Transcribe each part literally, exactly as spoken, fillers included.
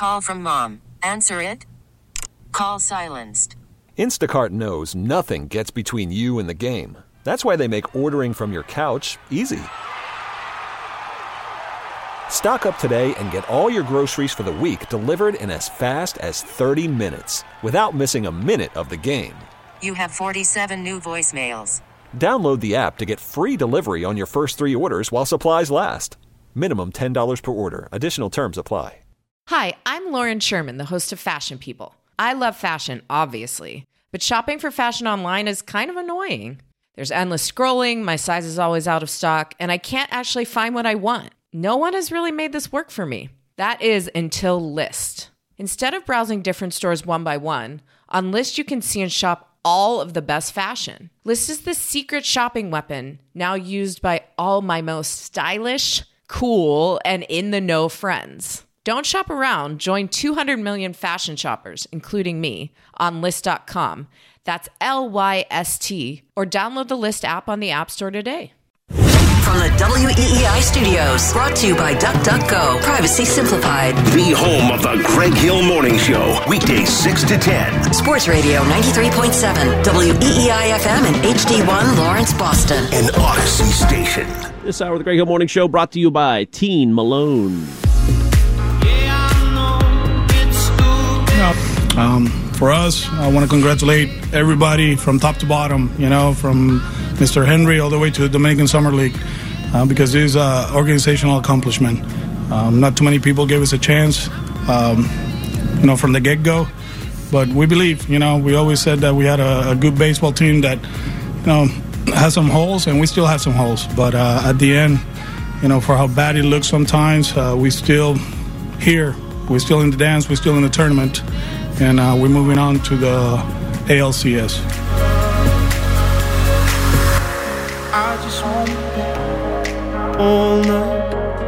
Call from mom. Answer it. Call silenced. Instacart knows nothing gets between you and the game. That's why they make ordering from your couch easy. Stock up today and get all your groceries for the week delivered in as fast as thirty minutes without missing a minute of the game. You have forty-seven new voicemails. Download the app to get free delivery on your first three orders while supplies last. Minimum ten dollars per order. Additional terms apply. Hi, I'm Lauren Sherman, the host of Fashion People. I love fashion, obviously, but shopping for fashion online is kind of annoying. There's endless scrolling, my size is always out of stock, and I can't actually find what I want. No one has really made this work for me. That is until Lyst. Instead of browsing different stores one by one, on Lyst you can see and shop all of the best fashion. Lyst is the secret shopping weapon now used by all my most stylish, cool, and in-the-know friends. Don't shop around. Join two hundred million fashion shoppers, including me, on Lyst dot com. That's L Y S T. Or download the Lyst app on the App Store today. From the W E E I studios, brought to you by DuckDuckGo. Privacy simplified. The home of the Greg Hill Morning Show. Weekdays six to ten. Sports Radio ninety-three point seven. W E E I F M and H D one Lawrence, Boston. An Odyssey station. This hour of the Greg Hill Morning Show brought to you by Teen Malone. Um, for us, I want to congratulate everybody from top to bottom, you know, from Mister Henry all the way to the Dominican Summer League, uh, because this is an organizational accomplishment. Um, not too many people gave us a chance, um, you know, from the get-go. But we believe, you know, we always said that we had a, a good baseball team that, you know, has some holes, and we still have some holes. But uh, at the end, you know, for how bad it looks sometimes, uh, we still here. We're still in the dance. We're still in the tournament. And uh, we're moving on to the A L C S. I just want to be all night.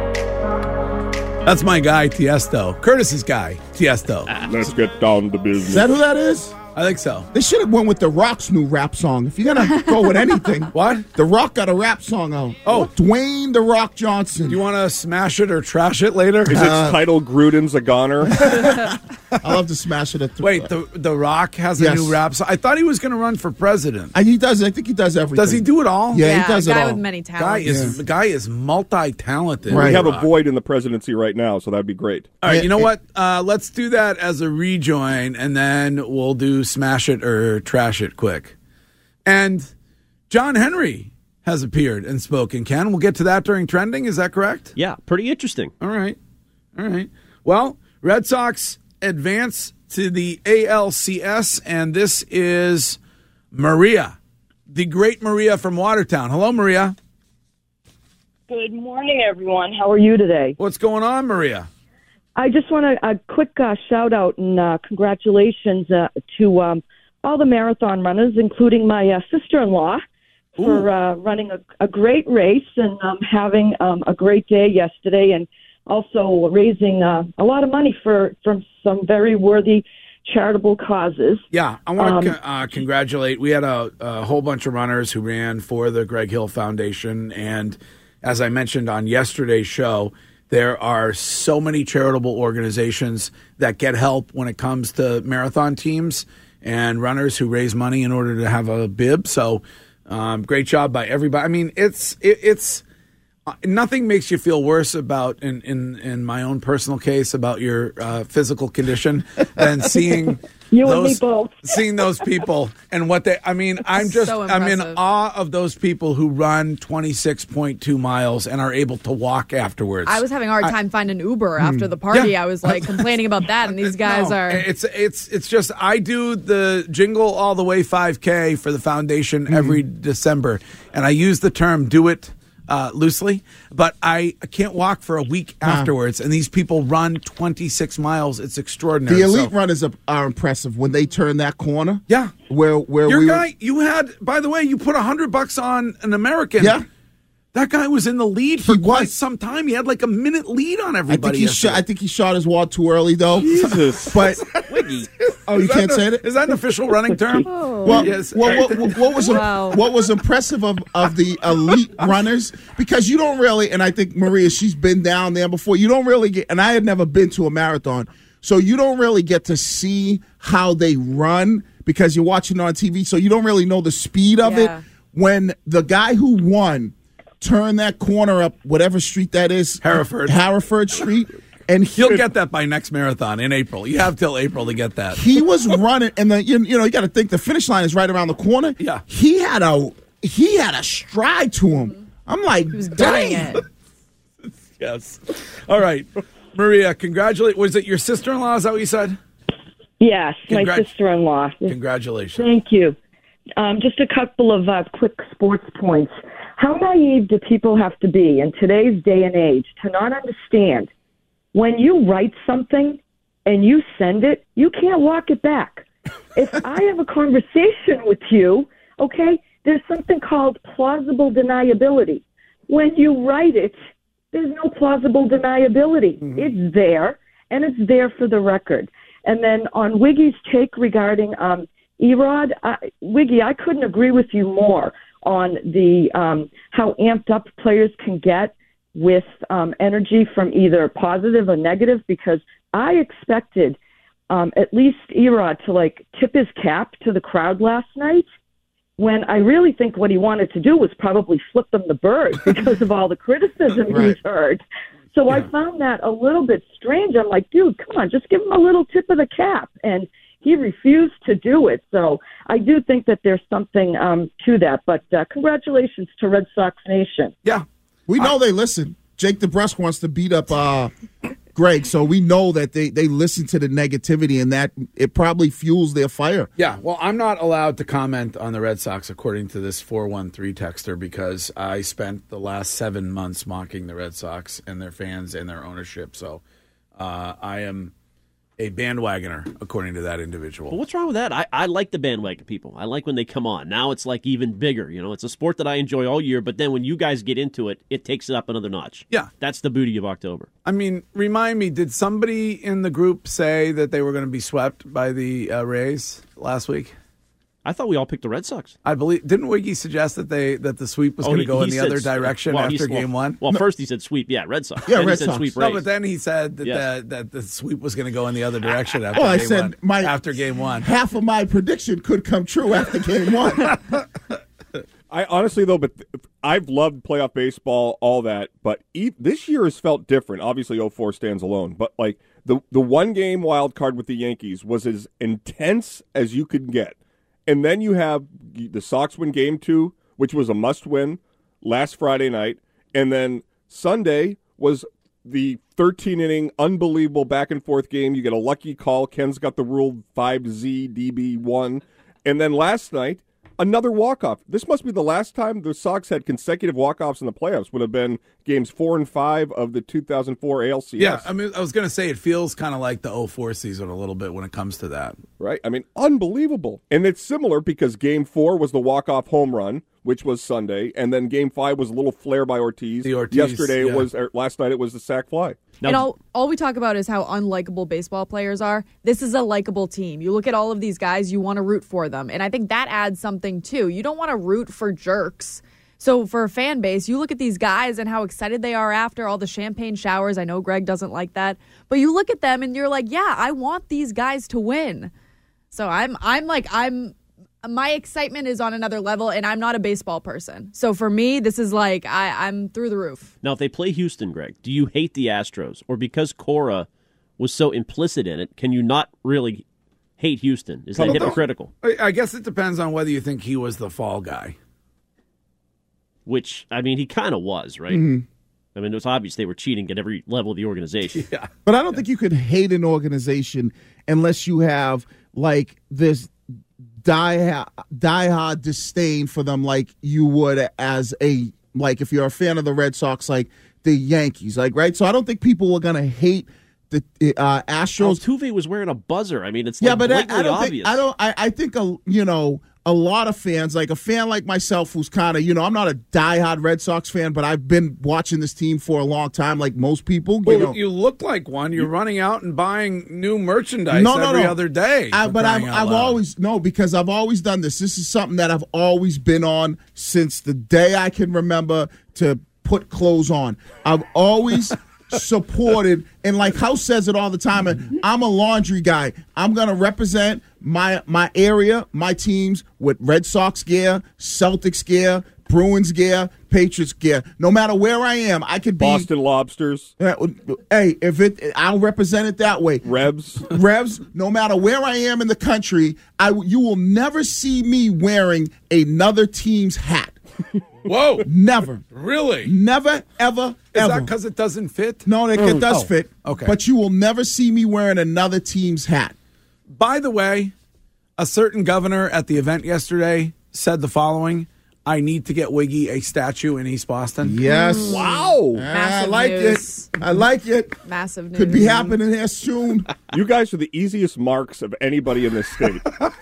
That's my guy, Tiesto. Curtis's guy, Tiesto. Let's get down to business. Is that who that is? I think so. They should have went with The Rock's new rap song. If you're going to go with anything. What? The Rock got a rap song out. Oh. Dwayne The Rock Johnson. Do you want to smash it or trash it later? Is uh, its title Gruden's a Goner? I love to smash it at three. Wait, the the Rock has a yes. new rap song? I thought he was going to run for president. And he does. I think he does everything. Does he do it all? Yeah, yeah he does a guy it all. with many talents. Guy is, yeah. The guy is multi-talented. Right. We have Rock. a void in the presidency right now, so that'd be great. All right, you know what? Uh, let's do that as a rejoin, and then we'll do smash it or trash it quick. And John Henry has appeared and spoken, Ken. We'll get to that during trending. Is that correct? Yeah, pretty interesting. All right. All right. Well, Red Sox advance to the A L C S, and this is Maria, the great Maria from Watertown. Hello, Maria. Good morning, everyone. How are you today? What's going on, Maria? I just want a, a quick uh, shout-out and uh, congratulations uh, to um, all the marathon runners, including my uh, sister-in-law, for uh, running a, a great race and um, having um, a great day yesterday, and also raising uh, a lot of money for from some very worthy charitable causes. Yeah, I want to um, co- uh, congratulate. We had a, a whole bunch of runners who ran for the Greg Hill Foundation, and as I mentioned on yesterday's show, there are so many charitable organizations that get help when it comes to marathon teams and runners who raise money in order to have a bib. So um, great job by everybody. I mean, it's it, it's uh, nothing makes you feel worse about, in, in, in my own personal case, about your uh, physical condition than seeing you those, and me both. seeing those people and what they, I mean, I'm just, so I'm in impressive. awe of those people who run twenty-six point two miles and are able to walk afterwards. I was having a hard time I, finding Uber after the party. Yeah. I was like complaining about that, and these guys no, are. It's it's it's just I do the Jingle All the Way five K for the foundation mm-hmm. every December, and I use the term "do it" uh, loosely, but I can't walk for a week huh. afterwards. And these people run twenty-six miles. It's extraordinary. The elite so, runners are, are impressive when they turn that corner. Yeah, where where your we guy, were, you had. By the way, you put a hundred bucks on an American. Yeah. That guy was in the lead for He quite was. some time. He had like a minute lead on I everybody. think he shot. I think he shot his wad too early, though. Jesus. But Wiggy. oh, you Is can't that say the- that. Is that an official running term? Oh. Well, Yes. well what, what, what was Wow. what was impressive of, of the elite runners, because you don't really, and I think Maria, she's been down there before. You don't really get, and I had never been to a marathon, So you don't really get to see how they run because you're watching on T V, so you don't really know the speed of Yeah. it. When the guy who won turned that corner up, whatever street that is, Hereford. Hereford Street, and he, You'll get that by next marathon in April. You have till April to get that. he was running, and the you, you know you got to think the finish line is right around the corner. Yeah. he had a he had a stride to him. I'm like, He was gunning dang. it. Yes. All right. Maria, congratulate. Was it your sister-in-law? Is that what you said? Yes, my Congrat- sister-in-law. Congratulations. Thank you. Um, just a couple of uh, quick sports points. How naive do people have to be in today's day and age to not understand when you write something and you send it, you can't walk it back. If I have a conversation with you, okay, there's something called plausible deniability. When you write it, there's no plausible deniability. Mm-hmm. It's there, and it's there for the record. And then on Wiggy's take regarding um, Erod, I, Wiggy, I couldn't agree with you more on the um, how amped up players can get with um, energy from either positive or negative, because I expected um, at least Erod to like tip his cap to the crowd last night, when I really think what he wanted to do was probably flip them the bird because of all the criticism Right. he's heard. So yeah. I found that a little bit strange. I'm like, dude, come on, just give him a little tip of the cap. And he refused to do it. So I do think that there's something um, to that. But uh, congratulations to Red Sox Nation. Yeah. We know they listen. Jake DeBrusque wants to beat up uh, Greg, so we know that they, they listen to the negativity, and that it probably fuels their fire. Yeah, well, I'm not allowed to comment on the Red Sox, according to this four one three texter, because I spent the last seven months mocking the Red Sox and their fans and their ownership. So uh, I am a bandwagoner, according to that individual. Well, what's wrong with that? I, I like the bandwagon people. I like when they come on. Now it's like even bigger. You know, it's a sport that I enjoy all year, but then when you guys get into it, it takes it up another notch. Yeah. That's the beauty of October. I mean, remind me, did somebody in the group say that they were going to be swept by the uh, Rays last week? I thought we all picked the Red Sox. I believe didn't Wiggy suggest that they that the sweep was Oh, going to he- go in he the said other s- direction well, after he's- game well, one? Well, first he said sweep, yeah, Red Sox. Yeah, then Red he said Sox. sweep No, Rays. but then he said that, Yes. the, that the sweep was going to go in the other direction after Well, I game said one. my after game one. half of my prediction could come true after game one. I honestly though, but th- I've loved playoff baseball, all that, but e- this year has felt different. Obviously, oh four stands alone, but like the the one game wild card with the Yankees was as intense as you could get, and then you have the Sox win game two, which was a must win last Friday night, and then Sunday was the thirteen inning unbelievable back and forth game. You get a lucky call. Ken's got the rule five Z D B one, and then last night, another walk-off. This must be the last time the Sox had consecutive walk-offs in the playoffs. Would have been games four and five of the two thousand four A L C S. Yeah, I mean, I was going to say it feels kind of like the oh four season a little bit when it comes to that. Right? I mean, unbelievable. And it's similar because game four was the walk-off home run, which was Sunday, and then game five was a little flare by Ortiz. The Ortiz, Yesterday yeah. it was, or last night it was the sac fly. Now, And all, all we talk about is how unlikable baseball players are. This is a likable team. You look at all of these guys, you want to root for them. And I think that adds something, too. You don't want to root for jerks. So for a fan base, you look at these guys and how excited they are after all the champagne showers. I know Greg doesn't like that. But you look at them and you're like, yeah, I want these guys to win. So I'm I'm like, I'm... my excitement is on another level, and I'm not a baseball person. So for me, this is like, I, I'm through the roof. now, if they play Houston, Greg, do you hate the Astros? Or because Cora was so implicit in it, can you not really hate Houston? Is that hypocritical? I I guess it depends on whether you think he was the fall guy. Which, I mean, he kind of was, right? Mhm. I mean, it was obvious they were cheating at every level of the organization. Yeah. But I don't think you could hate an organization unless you have, like, this die diehard disdain for them like you would as a, like, if you're a fan of the Red Sox, like the Yankees, like, right? So I don't think people are going to hate the uh, Astros. Altuve was wearing a buzzer. I mean, it's Yeah, like but I, blatantly I don't obvious. think, I don't, I, I think, a, you know, a lot of fans, like a fan like myself who's kind of, you know, I'm not a diehard Red Sox fan, but I've been watching this team for a long time, like most people. Well, you know, you look like one. You're running out and buying new merchandise No, no, every no. other day. I, for but I've, crying out I've loud. always, no, because I've always done this. This is something that I've always been on since the day I can remember to put clothes on. I've always supported. And like House says it all the time, and I'm a laundry guy. I'm going to represent my my area, my teams with Red Sox gear, Celtics gear, Bruins gear, Patriots gear. No matter where I am, I could be Boston Lobsters. Uh, hey, if it, I'll represent it that way. Rebs, Rebs. No matter where I am in the country, I you will never see me wearing another team's hat. Whoa! Never. Really? Never, ever, Is ever. that because it doesn't fit? No, it, it does Oh, fit. Okay. But you will never see me wearing another team's hat. By the way, a certain governor at the event yesterday said the following: I need to get Wiggy a statue in East Boston. Yes. Wow. I like news. it. I like it. Massive news. Could be happening here soon. You guys are the easiest marks of anybody in this state.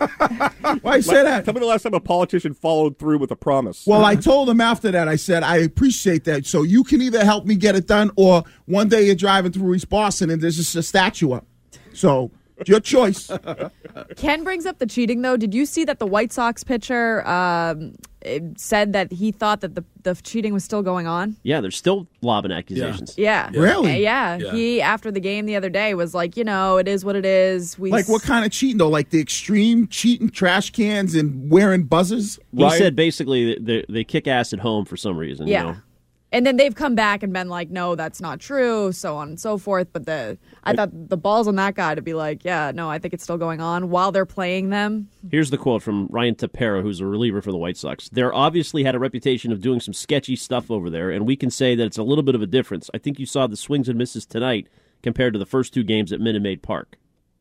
Why you say that? Tell me the last time a politician followed through with a promise. Well, I told him after that, I said, I appreciate that. So you can either help me get it done, or one day you're driving through East Boston and there's just a statue up. So your choice. Ken brings up the cheating, though. Did you see that the White Sox pitcher um, said that he thought that the, the cheating was still going on? Yeah, they're still lobbing accusations. Yeah. Really? Uh, yeah. Yeah. He, after the game the other day, was like, you know, it is what it is. We Like what kind of cheating, though? Like the extreme cheating trash cans and wearing buzzers? He Ryan- said basically that they, they kick ass at home for some reason. Yeah. You know? And then they've come back and been like, no, that's not true, so on and so forth. But the I thought the balls on that guy to be like, yeah, no, I think it's still going on while they're playing them. Here's the quote from Ryan Tepera, who's a reliever for the White Sox. They're obviously had a reputation of doing some sketchy stuff over there, and we can say that it's a little bit of a difference. I think you saw the swings and misses tonight compared to the first two games at Minute Maid Park.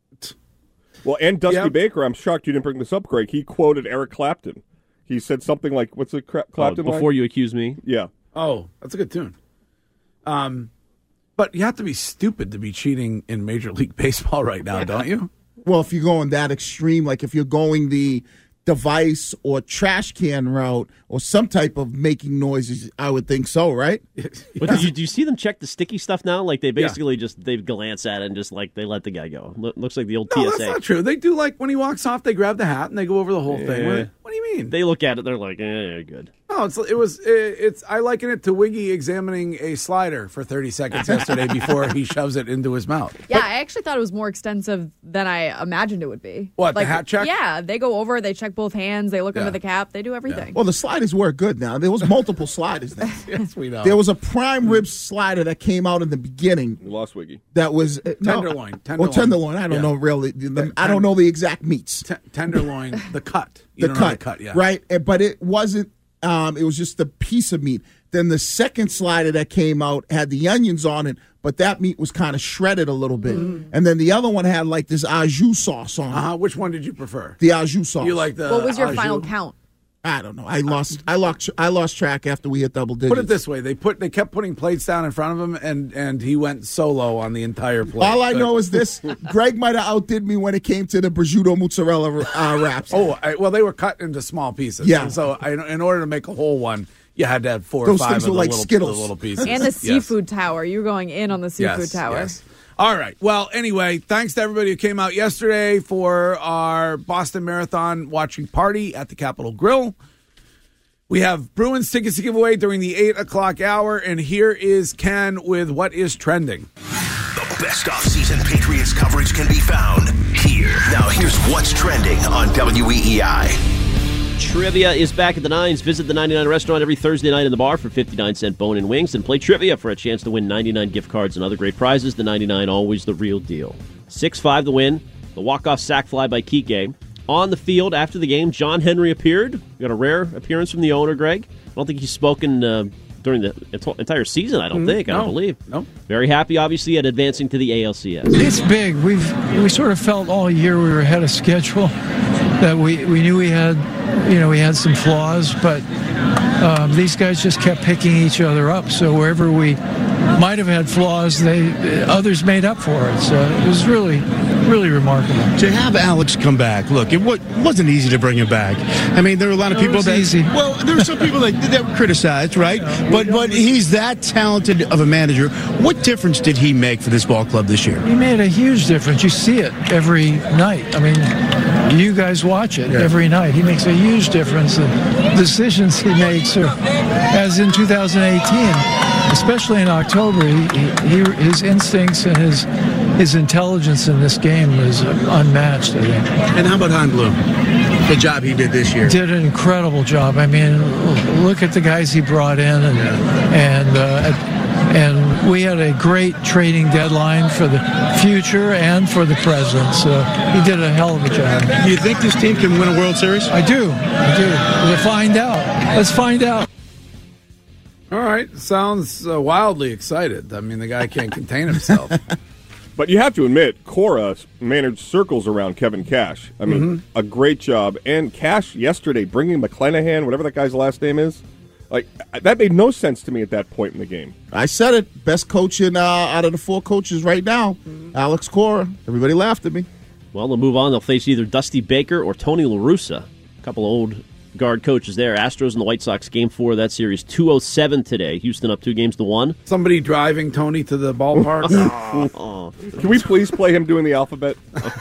Well, and Dusty Yep. Baker, I'm shocked you didn't bring this up, Greg. He quoted Eric Clapton. He said something like, what's the Cra- Clapton Oh, before line? you accuse me. Yeah. Oh, that's a good tune. Um, but you have to be stupid to be cheating in Major League Baseball right now, don't you? Well, if you're going that extreme, like if you're going the device or trash can route or some type of making noises, I would think so, right? But do, you, do you see them check the sticky stuff now? Like they basically just they glance at it and just like they let the guy go. Lo- looks like the old No, T S A. that's not true. They do like when he walks off, they grab the hat and they go over the whole thing. Yeah. What, what do you mean? They look at it, they're like, eh, you're good. No, it's it was it, it's. I liken it to Wiggy examining a slider for thirty seconds yesterday before he shoves it into his mouth. Yeah, I actually thought it was more extensive than I imagined it would be. What, the hat check? Yeah, they go over, they check both hands, they look Yeah. under the cap, they do everything. Well, the sliders work good now. There was multiple sliders now. Yes, we know. There was a prime rib slider that came out in the beginning. We lost Wiggy. That was uh, no, Tenderloin, Or tenderloin. tenderloin. I don't Yeah. know really. The, the, I don't know the exact meats. T- tenderloin, the cut. You the don't know cut, the cut, yeah. right? And- But it wasn't. Um, it was just a piece of meat. Then the second slider that came out had the onions on it, but that meat was kind of shredded a little bit. Mm. And then the other one had like this au jus sauce on it. Uh-huh. Which one did you prefer? The au jus sauce. You like the? What was your au final jus? count? I don't know. I lost. I lost. I lost track after we hit double digits. Put it this way: they put they kept putting plates down in front of him, and and he went solo on the entire plate. All I But- know is this: Greg might have outdid me when it came to the prosciutto mozzarella uh, wraps. Oh, I, well, they were cut into small pieces. Yeah. And so I, in order to make a whole one, you had to have four Those or five things of were the like little, Skittles. the little pieces. And the Yes. seafood tower. You were going in on the seafood Yes, tower. yes. All right. Well, anyway, thanks to everybody who came out yesterday for our Boston Marathon watching party at the Capitol Grill. We have Bruins tickets to give away during the eight o'clock hour, and here is Ken with what is trending. The best off-season Patriots coverage can be found here. Now, here's what's trending on W E E I. Trivia is back at the Nines. Visit the ninety-nine restaurant every Thursday night in the bar for fifty-nine cent bone-in wings and play trivia for a chance to win ninety-nine gift cards and other great prizes. The ninety-nine, always the real deal. six five the win. The walk-off sack fly by Kike. On the field after the game, John Henry appeared. We got a rare appearance from the owner, Greg. I don't think he's spoken uh, during the ent- entire season, I don't Mm, think. I no, don't believe. no. Very happy, obviously, at advancing to the A L C S. It's big. We've we sort of felt all year we were ahead of schedule. That we, we knew we had, you know, we had some flaws, but um, these guys just kept picking each other up. So wherever we might have had flaws, they others made up for it. So it was really, really remarkable. To have Alex come back, look, it wa- wasn't easy to bring him back. I mean, there were a lot of No, it people was that easy. well, there were some people that, that were criticized, right? But but he's that talented of a manager. What difference did he make for this ball club this year? He made a huge difference. You see it every night. I mean, you guys watch it every night. He makes a huge difference. The decisions he makes are, as in two thousand eighteen, especially in October, he, he, his instincts and his his intelligence in this game was unmatched, I think. And how about Hein Bloom? The job he did this year. Did an incredible job. I mean, look at the guys he brought in, and yeah. and uh, and we had a great trading deadline for the future and for the present. So he did a hell of a job. Do you think this team can win a World Series? I do. I do. We'll find out. Let's find out. All right. Sounds uh, wildly excited. I mean, the guy can't contain himself. But you have to admit, Cora managed circles around Kevin Cash. I mean, mm-hmm. a great job. And Cash yesterday bringing McClanahan, whatever that guy's last name is, like that made no sense to me at that point in the game. I said it. Best coach in, uh, out of the four coaches right now, mm-hmm. Alex Cora. Everybody laughed at me. Well, they'll move on. They'll face either Dusty Baker or Tony La Russa. A couple of old guard coaches there. Astros and the White Sox, game four of that series, two oh seven today. Houston up two games to one. Somebody driving Tony to the ballpark. oh. Can we please play him doing the alphabet?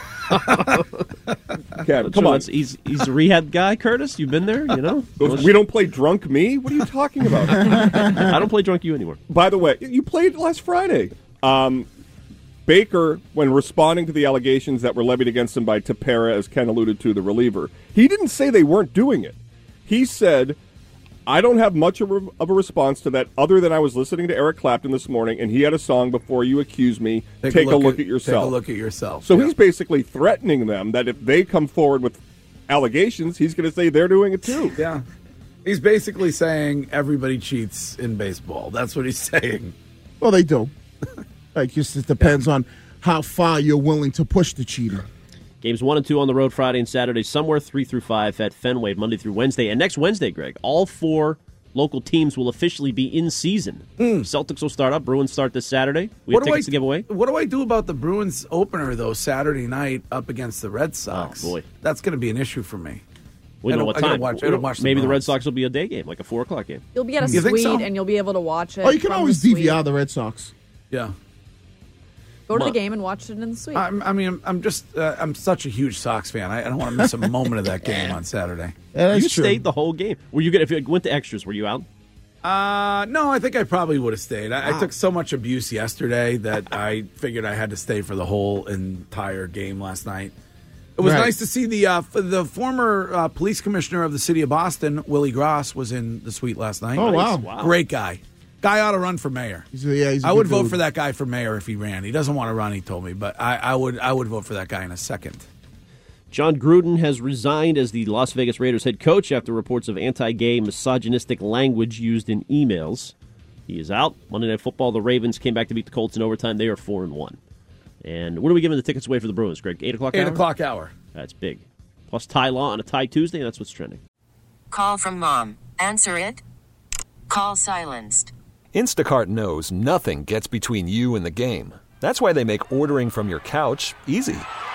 Kevin, come on. He's he's a rehab guy, Curtis. You've been there, you know? We don't play drunk me? What are you talking about? I don't play drunk you anymore. By the way, you played last Friday. Um, Baker, when responding to the allegations that were levied against him by Tepera, as Ken alluded to, the reliever, he didn't say they weren't doing it. He said, I don't have much of a, of a response to that other than I was listening to Eric Clapton this morning, and he had a song, Before You Accuse Me, Take, take a, look a look at, at yourself. Take a look at yourself. So yeah. he's basically threatening them that if they come forward with allegations, he's going to say they're doing it too. Yeah. He's basically saying everybody cheats in baseball. That's what he's saying. Well, they do. Like, just it depends yeah. on how far you're willing to push the cheater. Games one and two on the road Friday and Saturday, somewhere three through five at Fenway, Monday through Wednesday. And next Wednesday, Greg, all four local teams will officially be in season. Mm. Celtics will start up. Bruins start this Saturday. We have tickets I, to give away. What do I do about the Bruins opener, though, Saturday night up against the Red Sox? Oh, boy. That's going to be an issue for me. We don't know what time. Watch, watch Maybe the, the Red Sox will be a day game, like a four o'clock game. You'll be at a you suite, so? and you'll be able to watch it. Oh, you can always the D V R the Red Sox. Yeah. Go to the game and watch it in the suite. I'm, I mean, I'm just, uh, I'm such a huge Sox fan. I, I don't want to miss a moment of that game on Saturday. Yeah, you true. stayed the whole game. Were you good? If you went to extras, were you out? Uh, no, I think I probably would have stayed. I, wow. I took so much abuse yesterday that I figured I had to stay for the whole entire game last night. It was right. nice to see the uh, the former uh, police commissioner of the city of Boston, Willie Gross, was in the suite last night. Oh, wow. wow. Great guy. Guy ought to run for mayor. He's a, yeah, he's a I would dude. vote for that guy for mayor if he ran. He doesn't want to run, he told me, but I, I would I would vote for that guy in a second. John Gruden has resigned as the Las Vegas Raiders head coach after reports of anti-gay, misogynistic language used in emails. He is out. Monday Night Football, the Ravens came back to beat the Colts in overtime. They are four and one. And what are we giving the tickets away for the Bruins, Greg? Eight o'clock Eight hour? o'clock hour. That's big. Plus Ty Law on a Tie Tuesday, and that's what's trending. Call from mom. Answer it. Call silenced. Instacart knows nothing gets between you and the game. That's why they make ordering from your couch easy.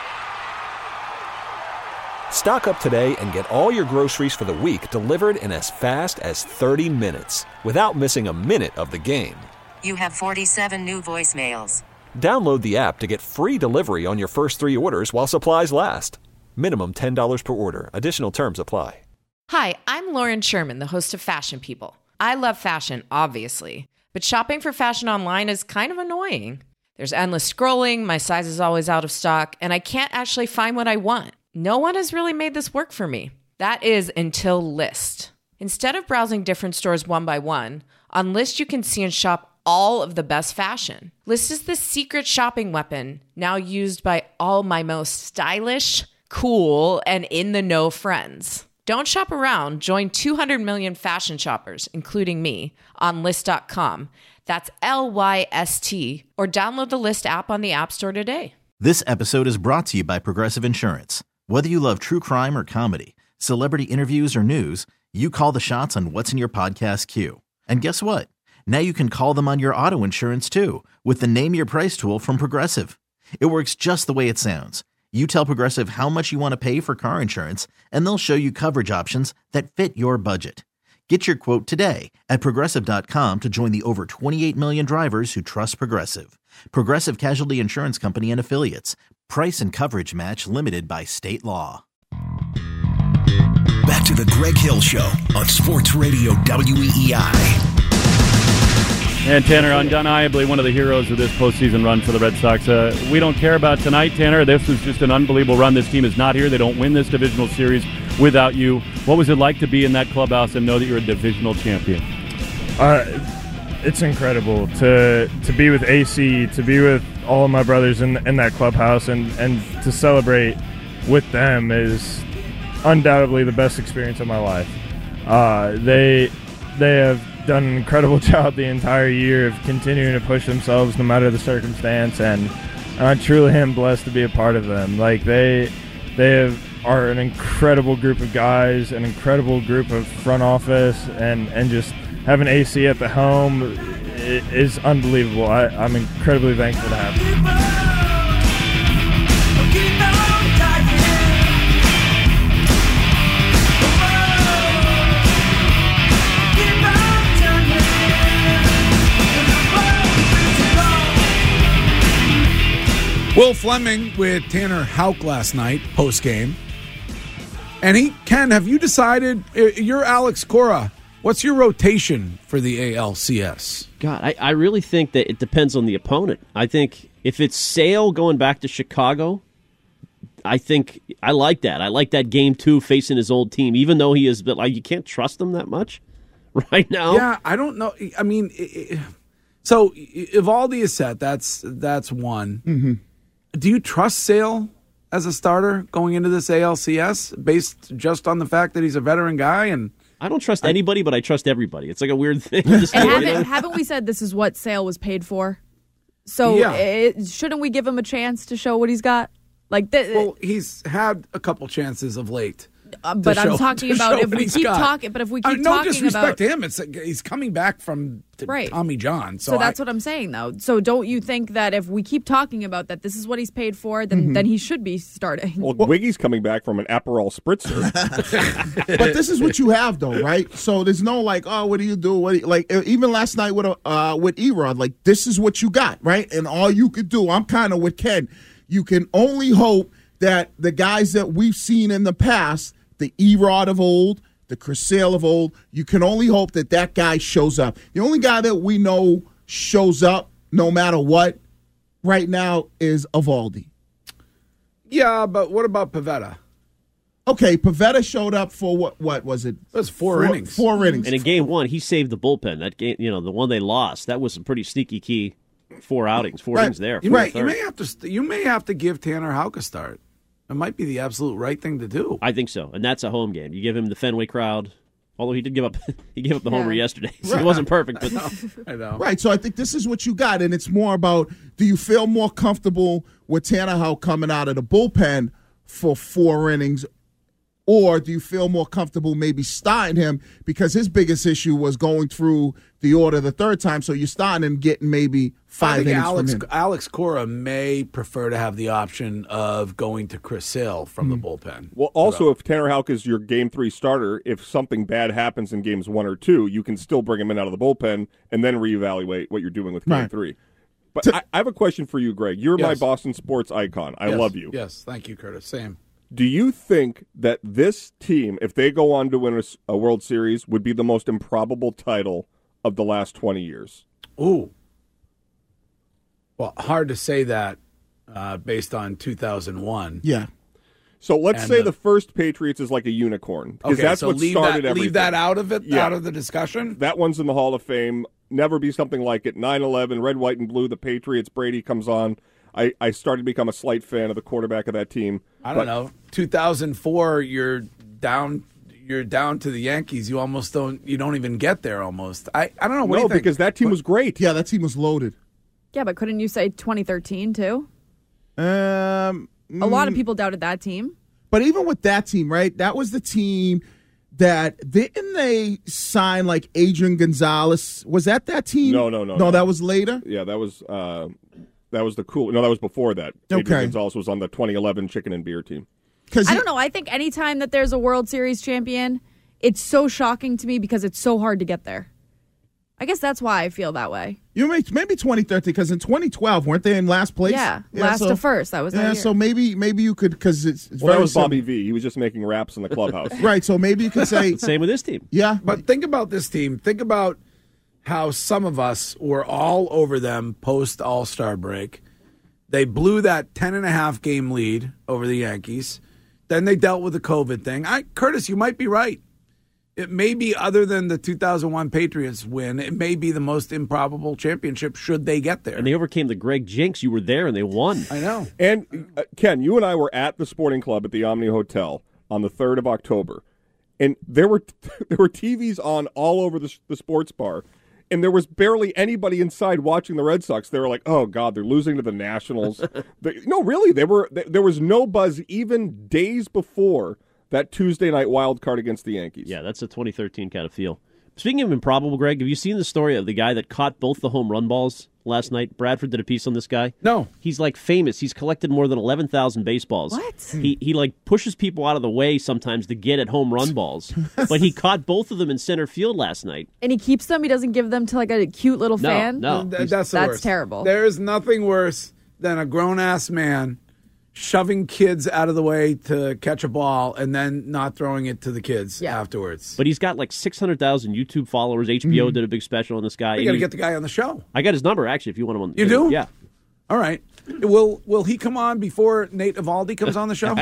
Stock up today and get all your groceries for the week delivered in as fast as thirty minutes without missing a minute of the game. You have forty-seven new voicemails. Download the app to get free delivery on your first three orders while supplies last. Minimum ten dollars per order. Additional terms apply. Hi, I'm Lauren Sherman, the host of Fashion People. I love fashion, obviously, but shopping for fashion online is kind of annoying. There's endless scrolling, my size is always out of stock, and I can't actually find what I want. No one has really made this work for me. That is until Lyst. Instead of browsing different stores one by one, on Lyst you can see and shop all of the best fashion. Lyst is the secret shopping weapon now used by all my most stylish, cool, and in-the-know friends. Don't shop around. Join two hundred million fashion shoppers, including me, on Lyst dot com. That's L Y S T, or download the Lyst app on the App Store today. This episode is brought to you by Progressive Insurance. Whether you love true crime or comedy, celebrity interviews or news, you call the shots on what's in your podcast queue. And guess what? Now you can call them on your auto insurance too, with the Name Your Price tool from Progressive. It works just the way it sounds. You tell Progressive how much you want to pay for car insurance, and they'll show you coverage options that fit your budget. Get your quote today at Progressive dot com to join the over twenty-eight million drivers who trust Progressive. Progressive Casualty Insurance Company and Affiliates. Price and coverage match limited by state law. Back to the Greg Hill Show on Sports Radio W E E I. And Tanner, undeniably one of the heroes of this postseason run for the Red Sox. Uh, we don't care about tonight, Tanner. This was just an unbelievable run. This team is not here. They don't win this divisional series without you. What was it like to be in that clubhouse and know that you're a divisional champion? Uh, it's incredible to to be with A C, to be with all of my brothers in in that clubhouse, and, and to celebrate with them is undoubtedly the best experience of my life. Uh, they they have done an incredible job the entire year of continuing to push themselves no matter the circumstance, and I truly am blessed to be a part of them. Like they they have, are an incredible group of guys, an incredible group of front office, and, and just having A C at the helm is unbelievable. I, I'm incredibly thankful to have them. Will Fleming with Tanner Houck last night, post-game. And he, Ken, have you decided, you're Alex Cora, what's your rotation for the A L C S? God, I, I really think that it depends on the opponent. I think if it's Sale going back to Chicago, I think I like that. I like that game two facing his old team, even though he is, but like you can't trust him that much right now. Yeah, I don't know. I mean, it, it, so Evaldi is set. That's, that's one. Mm-hmm. Do you trust Sale as a starter going into this A L C S based just on the fact that he's a veteran guy? And I don't trust anybody, but I trust everybody. It's like a weird thing. And haven't, haven't we said this is what Sale was paid for? So Yeah. it, shouldn't we give him a chance to show what he's got? Like, th- well, he's had a couple chances of late. Uh, but to I'm show- talking to about show if what we he's keep got. talking. But if we Uh, keep no talking disrespect about to him, it's like he's coming back from t- Right. Tommy John. So, So, that's I, what I'm saying, though. So don't you think that if we keep talking about that, this is what he's paid for, then Mhm. then he should be starting? Well, Wiggy's coming back from an Aperol spritzer. But this is what you have, though, right? So there's no like, oh, what do you do? What do you, like even last night with a uh, with Erod, like this is what you got, right? And all you could do, I'm kind of with Ken. You can only hope that the guys that we've seen in the past, the Erod of old, the Chris Sale of old, you can only hope that that guy shows up. The only guy that we know shows up no matter what right now is Evaldi. yeah, but what about Pivetta? Okay, Pivetta showed up for what? What was it? It was four, innings. Four innings. And in game one, he saved the bullpen. That game, you know, the one they lost, that was some pretty sneaky key. Four outings, four Right. innings there. You, four may, to you third. may have to. st- You may have to give Tanner Houck a start. It might be the absolute right thing to do. I think so, and that's a home game. You give him the Fenway crowd. Although he did give up, he gave up the Yeah. homer yesterday, so Right. it wasn't perfect. But I know. Right, so I think this is what you got, and it's more about, do you feel more comfortable with Tanner Houck coming out of the bullpen for four innings, or do you feel more comfortable maybe starting him because his biggest issue was going through the order the third time, so you're starting and getting maybe I five think innings Alex from him. Alex Cora may prefer to have the option of going to Chris Sale from Mm-hmm. the bullpen. Well, also, if Tanner Houck is your game three starter, if something bad happens in games one or two, you can still bring him in out of the bullpen and then reevaluate what you're doing with game Right. three. But I, I have a question for you, Greg. You're my Yes. Boston sports icon. I Yes, love you. Yes, thank you, Curtis. Same. Do you think that this team, if they go on to win a, s- a World Series, would be the most improbable title of the last twenty years? Ooh. Well, hard to say that uh, based on two thousand one. Yeah. So let's And say the- the first Patriots is like a unicorn, because Okay, that's so what leave started that, everything. leave that out of it, Yeah. out of the discussion. That one's in the Hall of Fame. Never be something like it. nine eleven, red, white, and blue, the Patriots, Brady comes on. I, I started to become a slight fan of the quarterback of that team. I don't know. two thousand four, you're down. You're down to the Yankees. You almost don't. You don't even get there. Almost. I. I don't know. What do No, you think? because that team was great. Yeah, that team was loaded. Yeah, but couldn't you say twenty thirteen too? Um, A lot of mm, people doubted that team. But even with that team, right? That was the team that didn't they sign like Adrian Gonzalez? Was that that team? No, no, no, No, no. that was later. Yeah, that was uh, that was the cool. No, that was before that. Adrian Okay. Gonzalez was on the twenty eleven Chicken and Beer team. I don't know. I think anytime that there's a World Series champion, it's so shocking to me because it's so hard to get there. I guess that's why I feel that way. You may, maybe twenty thirteen because in twenty twelve weren't they in last place? Yeah, last to first. That was that yeah. year. So maybe maybe you could because it's, it's Well, that very was Bobby simple. V. He was just making raps in the clubhouse. Right. So maybe you could say same with this team. Yeah, But think about this team. Think about how some of us were all over them post All-Star break. They blew that ten and a half game lead over the Yankees. Then they dealt with the COVID thing. I, Curtis, you might be right. It may be, other than the two thousand one Patriots win, it may be the most improbable championship should they get there. And they overcame the Greg jinx. You were there, and they won. I know. And, uh, Ken, you and I were at the Sporting Club at the Omni Hotel on the third of October, and there were there were T Vs on all over the, the sports bar, and there was barely anybody inside watching the Red Sox. They were like, oh, God, they're losing to the Nationals. they, no, really, they were. They, there was no buzz even days before that Tuesday night wild card against the Yankees. Yeah, that's a twenty thirteen kind of feel. Speaking of improbable, Greg, have you seen the story of the guy that caught both the home run balls last night? Bradford did a piece on this guy. No. He's like famous. He's collected more than eleven thousand baseballs. What? He he like pushes people out of the way sometimes to get at home run balls. But he caught both of them in center field last night. And he keeps them. He doesn't give them to like a cute little No, fan. no. Th- that's the That's worst. terrible. There is nothing worse than a grown-ass man shoving kids out of the way to catch a ball and then not throwing it to the kids afterwards. But he's got like six hundred thousand YouTube followers. H B O did a big special on this guy. We And got to he- get the guy on the show. I got his number, actually, if you want him on the You do? Yeah. All right. Will Will he come on before Nate Evaldi comes on the show?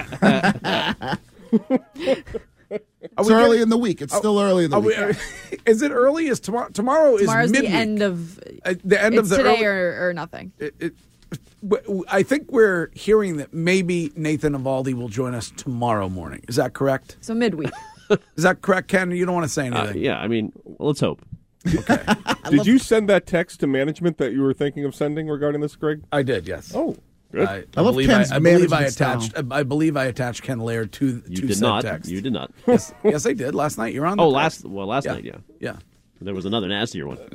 It's early in the week. It's still early in the Are we- week. is it early? Is tomorrow? Tomorrow Tomorrow's is the midweek. end of Uh, the end it's of the today early- or, or nothing. It, it, w- I think we're hearing that maybe Nathan Evaldi will join us tomorrow morning. Is that correct? So midweek. Is that correct, Ken? You don't want to say Uh, anything. yeah, I mean, well, let's hope. Did you send that text to management that you were thinking of sending regarding this, Greg? I did, yes. Oh, good. I, I love believe Ken's I, I believe I management style. attached. I believe I attached Ken Laird to You to did said not. text. You did not. Yes, yes, I did last night. You're on. The Oh, text. last well, last Yeah. night, yeah. Yeah. There was another nastier one.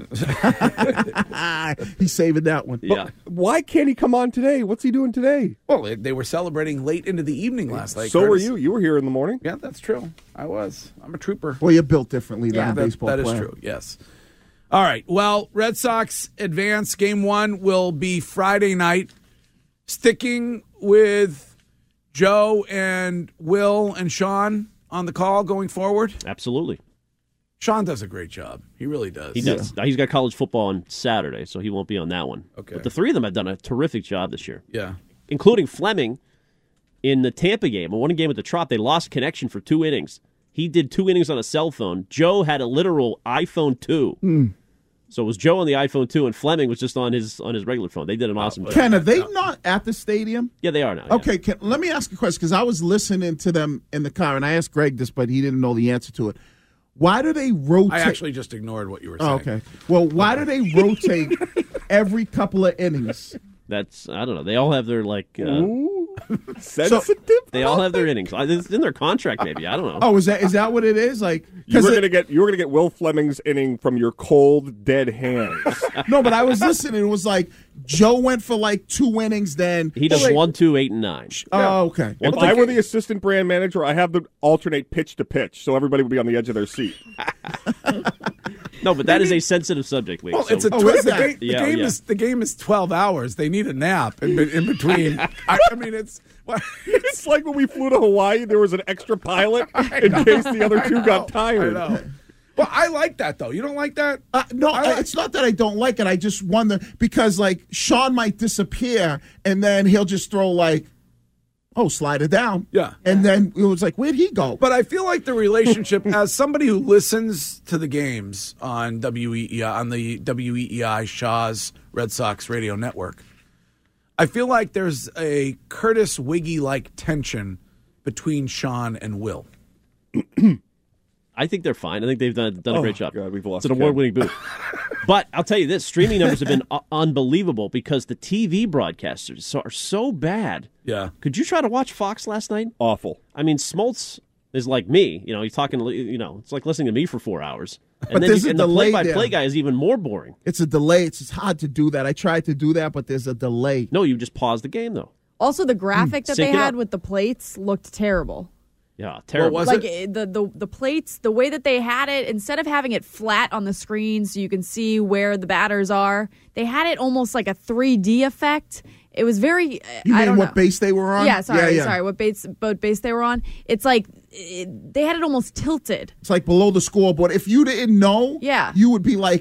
He's saving that one. Yeah. Why can't he come on today? What's he doing today? Well, they- they were celebrating late into the evening last night. So were Curtis. you. You were here in the morning. Yeah, that's true. I was. I'm a trooper. Well, you're built differently than Yeah, a that- baseball that is player. true. Yes. All right. Well, Red Sox advance. Game one will be Friday night. Sticking with Joe and Will and Sean on the call going forward. Absolutely. Sean does a great job. He really does. He does. He's got college football on Saturday, so he won't be on that one. Okay. But the three of them have done a terrific job this year. Yeah. Including Fleming in the Tampa game. A one game at the Trop, they lost connection for two innings. He did two innings on a cell phone. Joe had a literal iPhone two. Mm. So it was Joe on the iPhone two, and Fleming was just on his on his regular phone. They did an awesome job. Ken, are they not at the stadium? Yeah, they are now. yeah. Okay, Ken, let me ask you a question because I was listening to them in the car, and I asked Greg this, but he didn't know the answer to it. Why do they rotate? I actually just ignored what you were saying. Oh, okay. Well, why do they rotate every couple of innings? That's I don't know. They all have their like. Uh, Sensitive. they all have their innings. Uh, It's in their contract, maybe. I don't know. Oh, is that is that what it is? Like, You were 'cause it- gonna get you were gonna get Will Fleming's inning from your cold, dead hands. no, but I was listening. It was like Joe went for like two innings. Then He does Wait. one, two, eight, and nine. Oh, okay. If I were the assistant brand manager, I have them alternate pitch to pitch, so everybody would be on the edge of their seat. No, but that is a sensitive subject, Wade. Well, so- it's a Oh, twi- is the, that? game, the Yeah, game yeah. is the game is twelve hours. They need a nap in, be- in between. I, I mean, it's well, It's like when we flew to Hawaii, there was an extra pilot in case the other two got tired. I know. Well, I like that though. You don't like that? Uh, no, I like- it's not that I don't like it. I just wonder because like Sean might disappear and then he'll just throw like, oh, slide it down. Yeah. And then it was like, where'd he go? But I feel like the relationship, as somebody who listens to the games on W E E I, on the W E E I Shaw's Red Sox radio network, I feel like there's a Curtis Wiggy-like tension between Sean and Will. I think they're fine. I think they've done, done a Oh, great job. God, we've lost It's an Ken. award-winning booth. But I'll tell you this, streaming numbers have been uh, unbelievable because the T V broadcasters so- are so bad. Yeah. Could you try to watch Fox last night? Awful. I mean, Smoltz is like me. You know, he's talking, you know, it's like listening to me for four hours. And But then there's you, a and the delay play-by-play there. guy is even more boring. It's a delay. It's just hard to do that. I tried to do that, but there's a delay. No, you just pause the game, though. Also, the graphic that Sync they it had up. with the plates looked terrible. Yeah, terrible. was like it? eh, the, the the plates, the way that they had it, instead of having it flat on the screen so you can see where the batters are, they had it almost like a three D effect. It was very. eh, You I mean don't what know. base they were on? Yeah, sorry, Yeah, yeah. sorry. What base? What base they were on? It's like it, they had it almost tilted. It's like below the scoreboard. If you didn't know, Yeah. you would be like,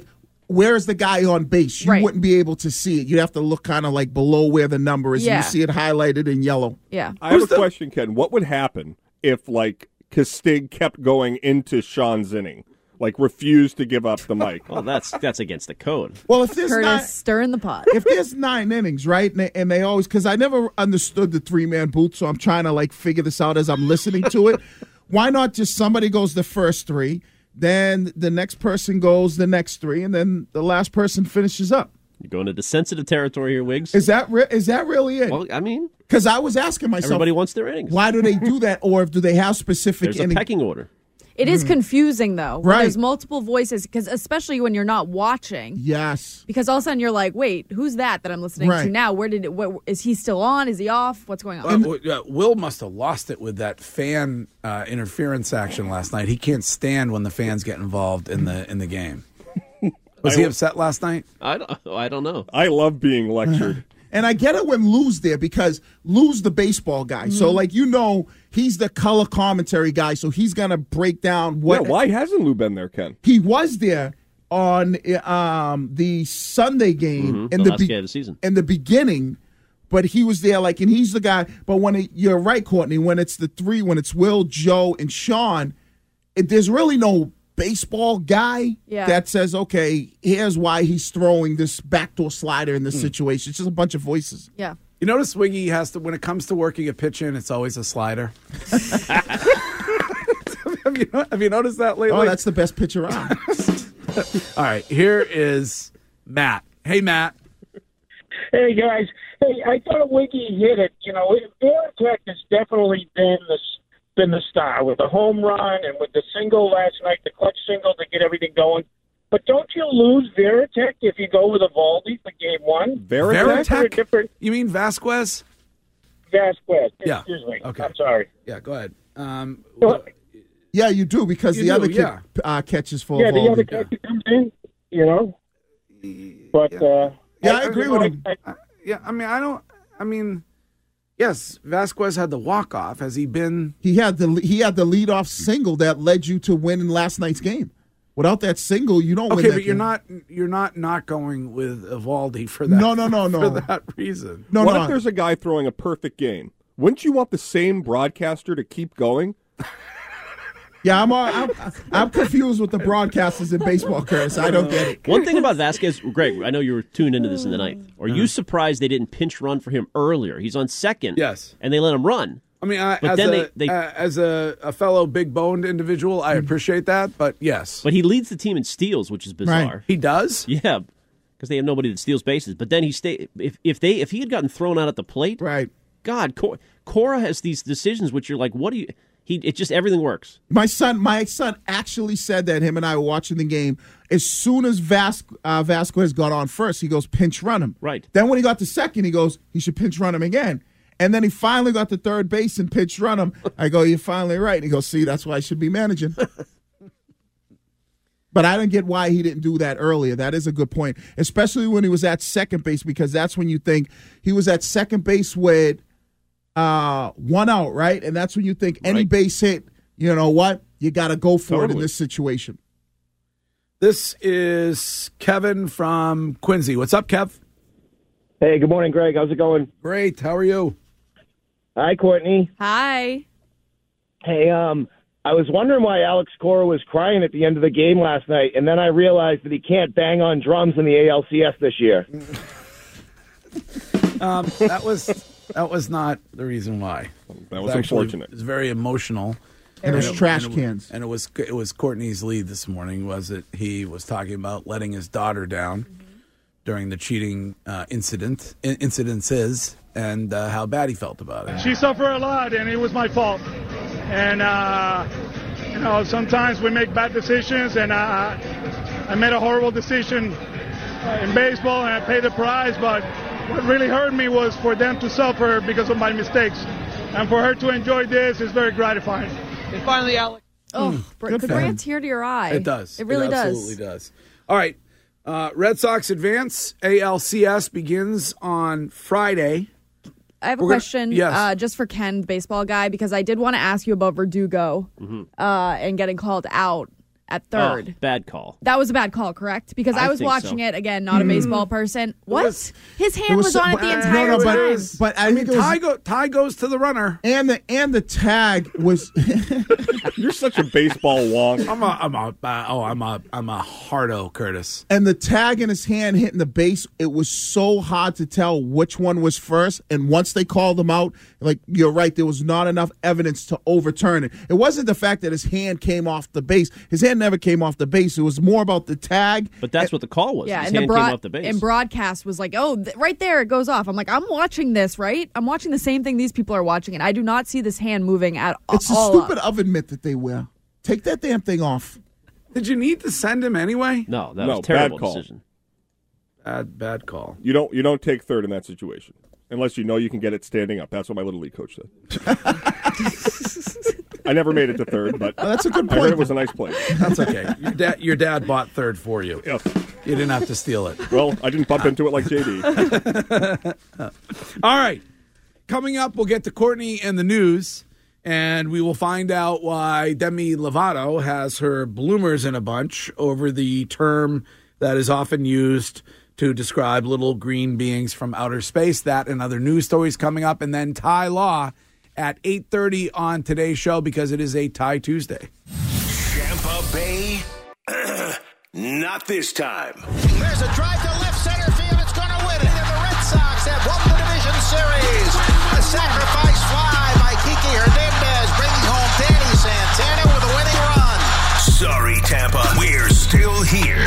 where's the guy on base? You Right. wouldn't be able to see it. You'd have to look kind of like below where the number is. Yeah. And you see it highlighted in yellow. Yeah. I have a question, Ken. What would happen if, like, Castig kept going into Sean's inning? Like, refused to give up the mic? Well, that's that's against the code. Well, if there's Curtis, nine, stirring the pot. if there's nine innings, right, and they, and they always, because I never understood the three man booth, so I'm trying to like figure this out as I'm listening to it. Why not just somebody goes the first three, then the next person goes the next three, and then the last person finishes up? You're going into sensitive territory here, Wiggs. Is that re- is that really it? Well, I mean, because I was asking myself, everybody wants their innings. why do they do that, or do they have specific? There's a inning- pecking order. It is confusing, though. when Right. There's multiple voices, because especially when you're not watching. Yes. Because all of a sudden you're like, wait, who's that that I'm listening to Right. now? Where did it, what, is he still on? Is he off? What's going on? Uh, w- uh, Will must have lost it with that fan uh, interference action last night. He can't stand when the fans get involved in the in the game. Was he upset last night? I don't, I don't know. I love being lectured. And I get it when Lou's there because Lou's the baseball guy. So, like, you know, he's the color commentary guy. So he's going to break down what. Yeah, why hasn't Lou been there, Ken? He was there on um, the Sunday game Mhm, in the the, last be- game of the season. in the beginning. But he was there, like, and he's the guy. But when it, you're right, Courtney, when it's the three, when it's Will, Joe, and Sean, it, there's really no baseball guy Yeah. that says, okay, here's why he's throwing this backdoor slider in this situation. It's just a bunch of voices. Yeah. You notice Wiggy has to, when it comes to working a pitch in, it's always a slider. have, you, have you noticed that lately? Oh, that's the best pitch around. All right, here is Matt. Hey, Matt. Hey guys, hey, I thought Wiggy hit it. You know, Varitek has definitely been the been the star with the home run and with the single last night, the clutch single to get everything going. But don't you lose Varitek if you go with Evaldi for game one? Varitek? Different You mean Vasquez? Vasquez. Yeah. Excuse me. Okay. I'm sorry. Yeah, go ahead. Um, Yeah, you do because You the do, other kid yeah. uh, catches for Yeah, the Evaldi. other catcher comes in. You know, but uh, Yeah, I agree with him. I- yeah, I mean, I don't. I mean, yes, Vasquez had the walk off. Has he been? He had the he had the leadoff single that led you to win in last night's game. Without that single, you don't win. Okay, that but you're game. not. You're not not going with Evaldi for that. No, no, no, no. For that reason. No, what no. if there's a guy throwing a perfect game? Wouldn't you want the same broadcaster to keep going? Yeah, I'm, all, I'm I'm confused with the broadcasters in baseball, Curtis. I don't get it. One thing about Vasquez, Greg, I know you were tuned into this in the ninth. Are you surprised they didn't pinch run for him earlier? He's on second. Yes. And they let him run. I mean, I, But as, then a, they- they- uh, as a, a fellow big boned individual, I appreciate that. But yes, But he leads the team in steals, which is bizarre. he does. Yeah, because they have nobody that steals bases. But then he stay if if they if he had gotten thrown out at the plate, right? God, Cor- Cora has these decisions which you're like, what do you? He it just everything works. My son, my son actually said that him and I were watching the game. As soon as Vas, uh, Vasquez got on first, he goes pinch run him. Right. Then when he got to second, he goes he should pinch run him again. And then he finally got to third base and pinch run him. I go, you're finally right. And he goes, see, that's why I should be managing. But I don't get why he didn't do that earlier. That is a good point, especially when he was at second base, because that's when you think he was at second base with uh, one out, right? And that's when you think any Right. base hit, you know what? You got to go for it in Totally. this situation. This is Kevin from Quincy. What's up, Kev? Hey, good morning, Greg. How's it going? Great. How are you? Hi, Courtney. Hi. Hey, um, I was wondering why Alex Cora was crying at the end of the game last night, and then I realized that he can't bang on drums in the A L C S this year. Um, that was that was not the reason why. That was It actually- unfortunate. It was very emotional. And it was trash and cans. And it was it was Courtney's lead this morning. Was that he was talking about letting his daughter down during the cheating uh, incident in, incidences and uh, how bad he felt about it. She suffered a lot, and it was my fault. And, uh, you know, sometimes we make bad decisions, and uh, I made a horrible decision uh, in baseball, and I paid the price. But what really hurt me was for them to suffer because of my mistakes. And for her to enjoy this is very gratifying. And finally, Alex. Oh, br- good could for bring a him. tear to your eye. It does. It really it does. absolutely does. All right. Uh, Red Sox advance. A L C S begins on Friday. I have a We're gonna- question yes. uh, just for Ken, the baseball guy, because I did want to ask you about Verdugo Mm-hmm. uh, and getting called out. at third. Oh, bad call. That was a bad call, correct? Because I, I was think watching so. it again, not a baseball person. What? was- His hand was, was on so- it the uh, entire no, no, but- time. But I, I mean, think it was, tie, go, tie goes to the runner. and the and the tag was. You're such a baseball wonk. I'm a, I'm a, uh, oh, I'm a, I'm a hardo, Curtis. And the tag in his hand hitting the base, it was so hard to tell which one was first. And once they called him out, like, you're right, there was not enough evidence to overturn it. It wasn't the fact that his hand came off the base. His hand never came off the base. It was more about the tag. But that's what the call was. Yeah, His and the hand broad- came off the base. and broadcast was like, oh, th- right there, it goes off. I'm like, I'm watching this, right? I'm watching the same thing these people are watching, and I do not see this hand moving at a- It's a all. stupid up. oven mitt that they wear. Take that damn thing off. Did you need to send him anyway? No, that No, was a terrible bad call. decision. Bad, bad call. You don't you don't take third in that situation unless you know you can get it standing up. That's what my little league coach said. I never made it to third, but Oh, that's a good I heard point. it was a nice play. That's okay. Your dad, your dad bought third for you. Yes. You didn't have to steal it. Well, I didn't bump into it like J D. All right. Coming up, we'll get to Courtney and the news, and we will find out why Demi Lovato has her bloomers in a bunch over the term that is often used to describe little green beings from outer space. That and other news stories coming up, and then Ty Law at eight thirty on today's show because it is a Tie Tuesday. Tampa Bay, not this time. There's a drive to left center field. It's going to win it. And the Red Sox have won the division series. A sacrifice fly by Kiki Hernandez, bringing home Danny Santana with a winning run. Sorry, Tampa, we're still here.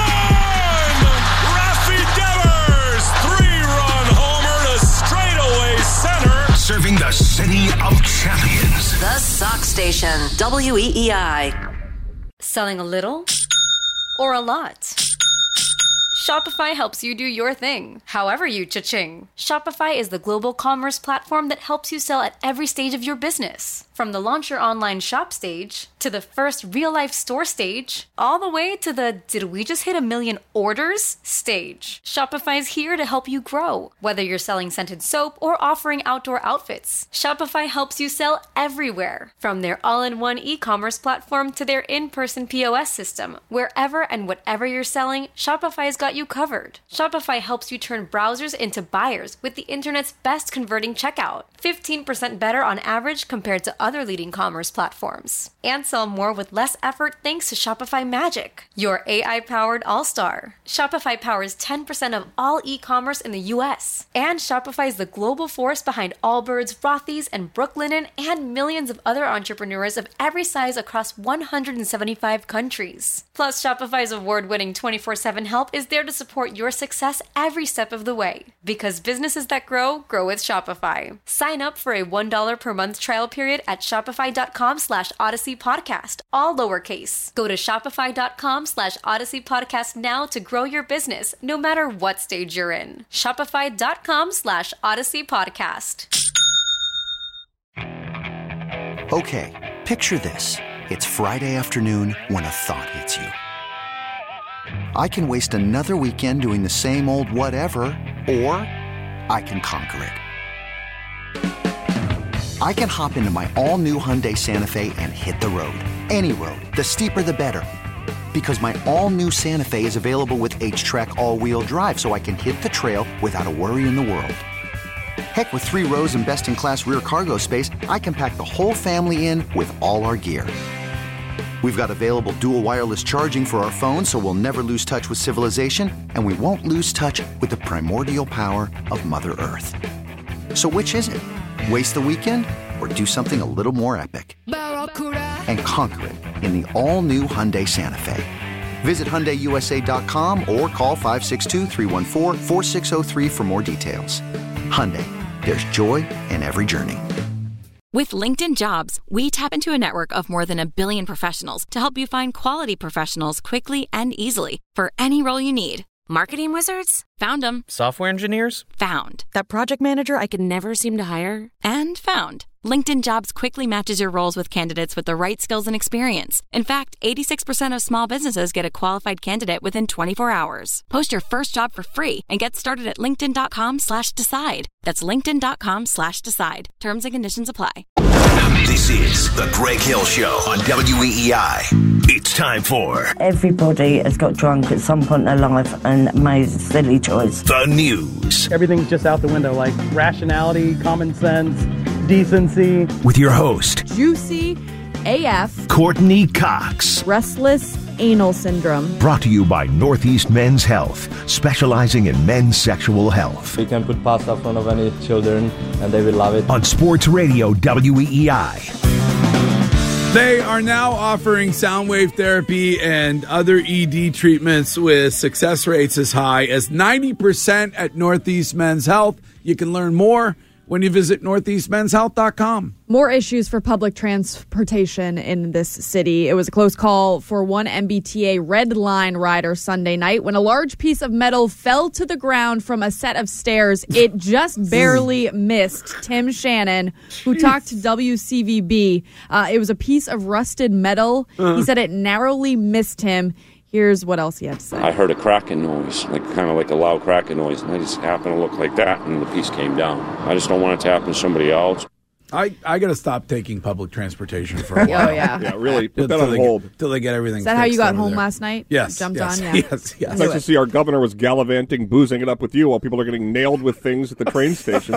Rafi Devers, three-run homer to straightaway center. Serving the city of champions. The Sox Station, W E E I. Selling a little or a lot? Shopify helps you do your thing, however you cha-ching. Shopify is the global commerce platform that helps you sell at every stage of your business. From the launch your online shop stage, to the first real-life store stage, all the way to the did we just hit a million orders stage. Shopify's here to help you grow. Whether you're selling scented soap or offering outdoor outfits, Shopify helps you sell everywhere. From their all-in-one e-commerce platform to their in-person P O S system, wherever and whatever you're selling, Shopify's got you covered. Shopify helps you turn browsers into buyers with the internet's best converting checkout. fifteen percent better on average compared to other leading commerce platforms. And sell more with less effort thanks to Shopify Magic, your A I-powered all-star. Shopify powers ten percent of all e-commerce in the U S. And Shopify is the global force behind Allbirds, Rothy's, and Brooklinen, and millions of other entrepreneurs of every size across one hundred seventy-five countries. Plus, Shopify's award-winning twenty-four seven help is there to support your success every step of the way. Because businesses that grow, grow with Shopify. Sign up for a one dollar per month trial period at shopify.com slash Odyssey Podcast, all lowercase. Go to shopify.com slash Odyssey Podcast now to grow your business, no matter what stage you're in. Shopify.com slash Odyssey Podcast. Okay, picture this. It's Friday afternoon when a thought hits you. I can waste another weekend doing the same old whatever, or I can conquer it. I can hop into my all-new Hyundai Santa Fe and hit the road. Any road. The steeper, the better. Because my all-new Santa Fe is available with H-Track all-wheel drive, so I can hit the trail without a worry in the world. Heck, with three rows and best-in-class rear cargo space, I can pack the whole family in with all our gear. We've got available dual wireless charging for our phones, so we'll never lose touch with civilization, and we won't lose touch with the primordial power of Mother Earth. So which is it? Waste the weekend or do something a little more epic? And conquer it in the all-new Hyundai Santa Fe. Visit Hyundai U S A dot com or call five six two, three one four, four six zero three for more details. Hyundai, there's joy in every journey. With LinkedIn Jobs, we tap into a network of more than a billion professionals to help you find quality professionals quickly and easily for any role you need. Marketing wizards? Found them. Software engineers? Found. That project manager I could never seem to hire? And found. LinkedIn Jobs quickly matches your roles with candidates with the right skills and experience. In fact, eighty-six percent of small businesses get a qualified candidate within twenty-four hours. Post your first job for free and get started at linkedin.com slash decide. That's linkedin.com slash decide. Terms and conditions apply. This is the Greg Hill Show on W E E I. It's time for Everybody has got drunk at some point in their life and made a silly choice. the news Everything's just out the window, like rationality, common sense, decency. with your host, Juicy A F. Courtney Cox. Restless anal syndrome. Brought to you by Northeast Men's Health, specializing in men's sexual health. We can put pasta in front of any children and they will love it. On Sports Radio W E E I. They are now offering sound wave therapy and other E D treatments with success rates as high as ninety percent at Northeast Men's Health. You can learn more when you visit northeast men's health dot com. More issues for public transportation in this city. It was a close call for one M B T A Red Line rider Sunday night when a large piece of metal fell to the ground from a set of stairs. It just barely missed Tim Shannon, who talked to W C V B. Uh, it was a piece of rusted metal. Uh-huh. He said it narrowly missed him. Here's what else he had to say. I heard a cracking noise, like kind of like a loud cracking noise, and I just happened to look like that, and the piece came down. I just don't want it to happen to somebody else. I, I got to stop taking public transportation for a while. Oh, yeah. Yeah, really. Put that Until on they hold. Get, until they get everything Is that how you fixed got over home there. last night? Yes. Jumped yes, on? Yeah. Yes, yes. It's nice to see our governor was gallivanting, boozing it up with you while people are getting nailed with things at the train station.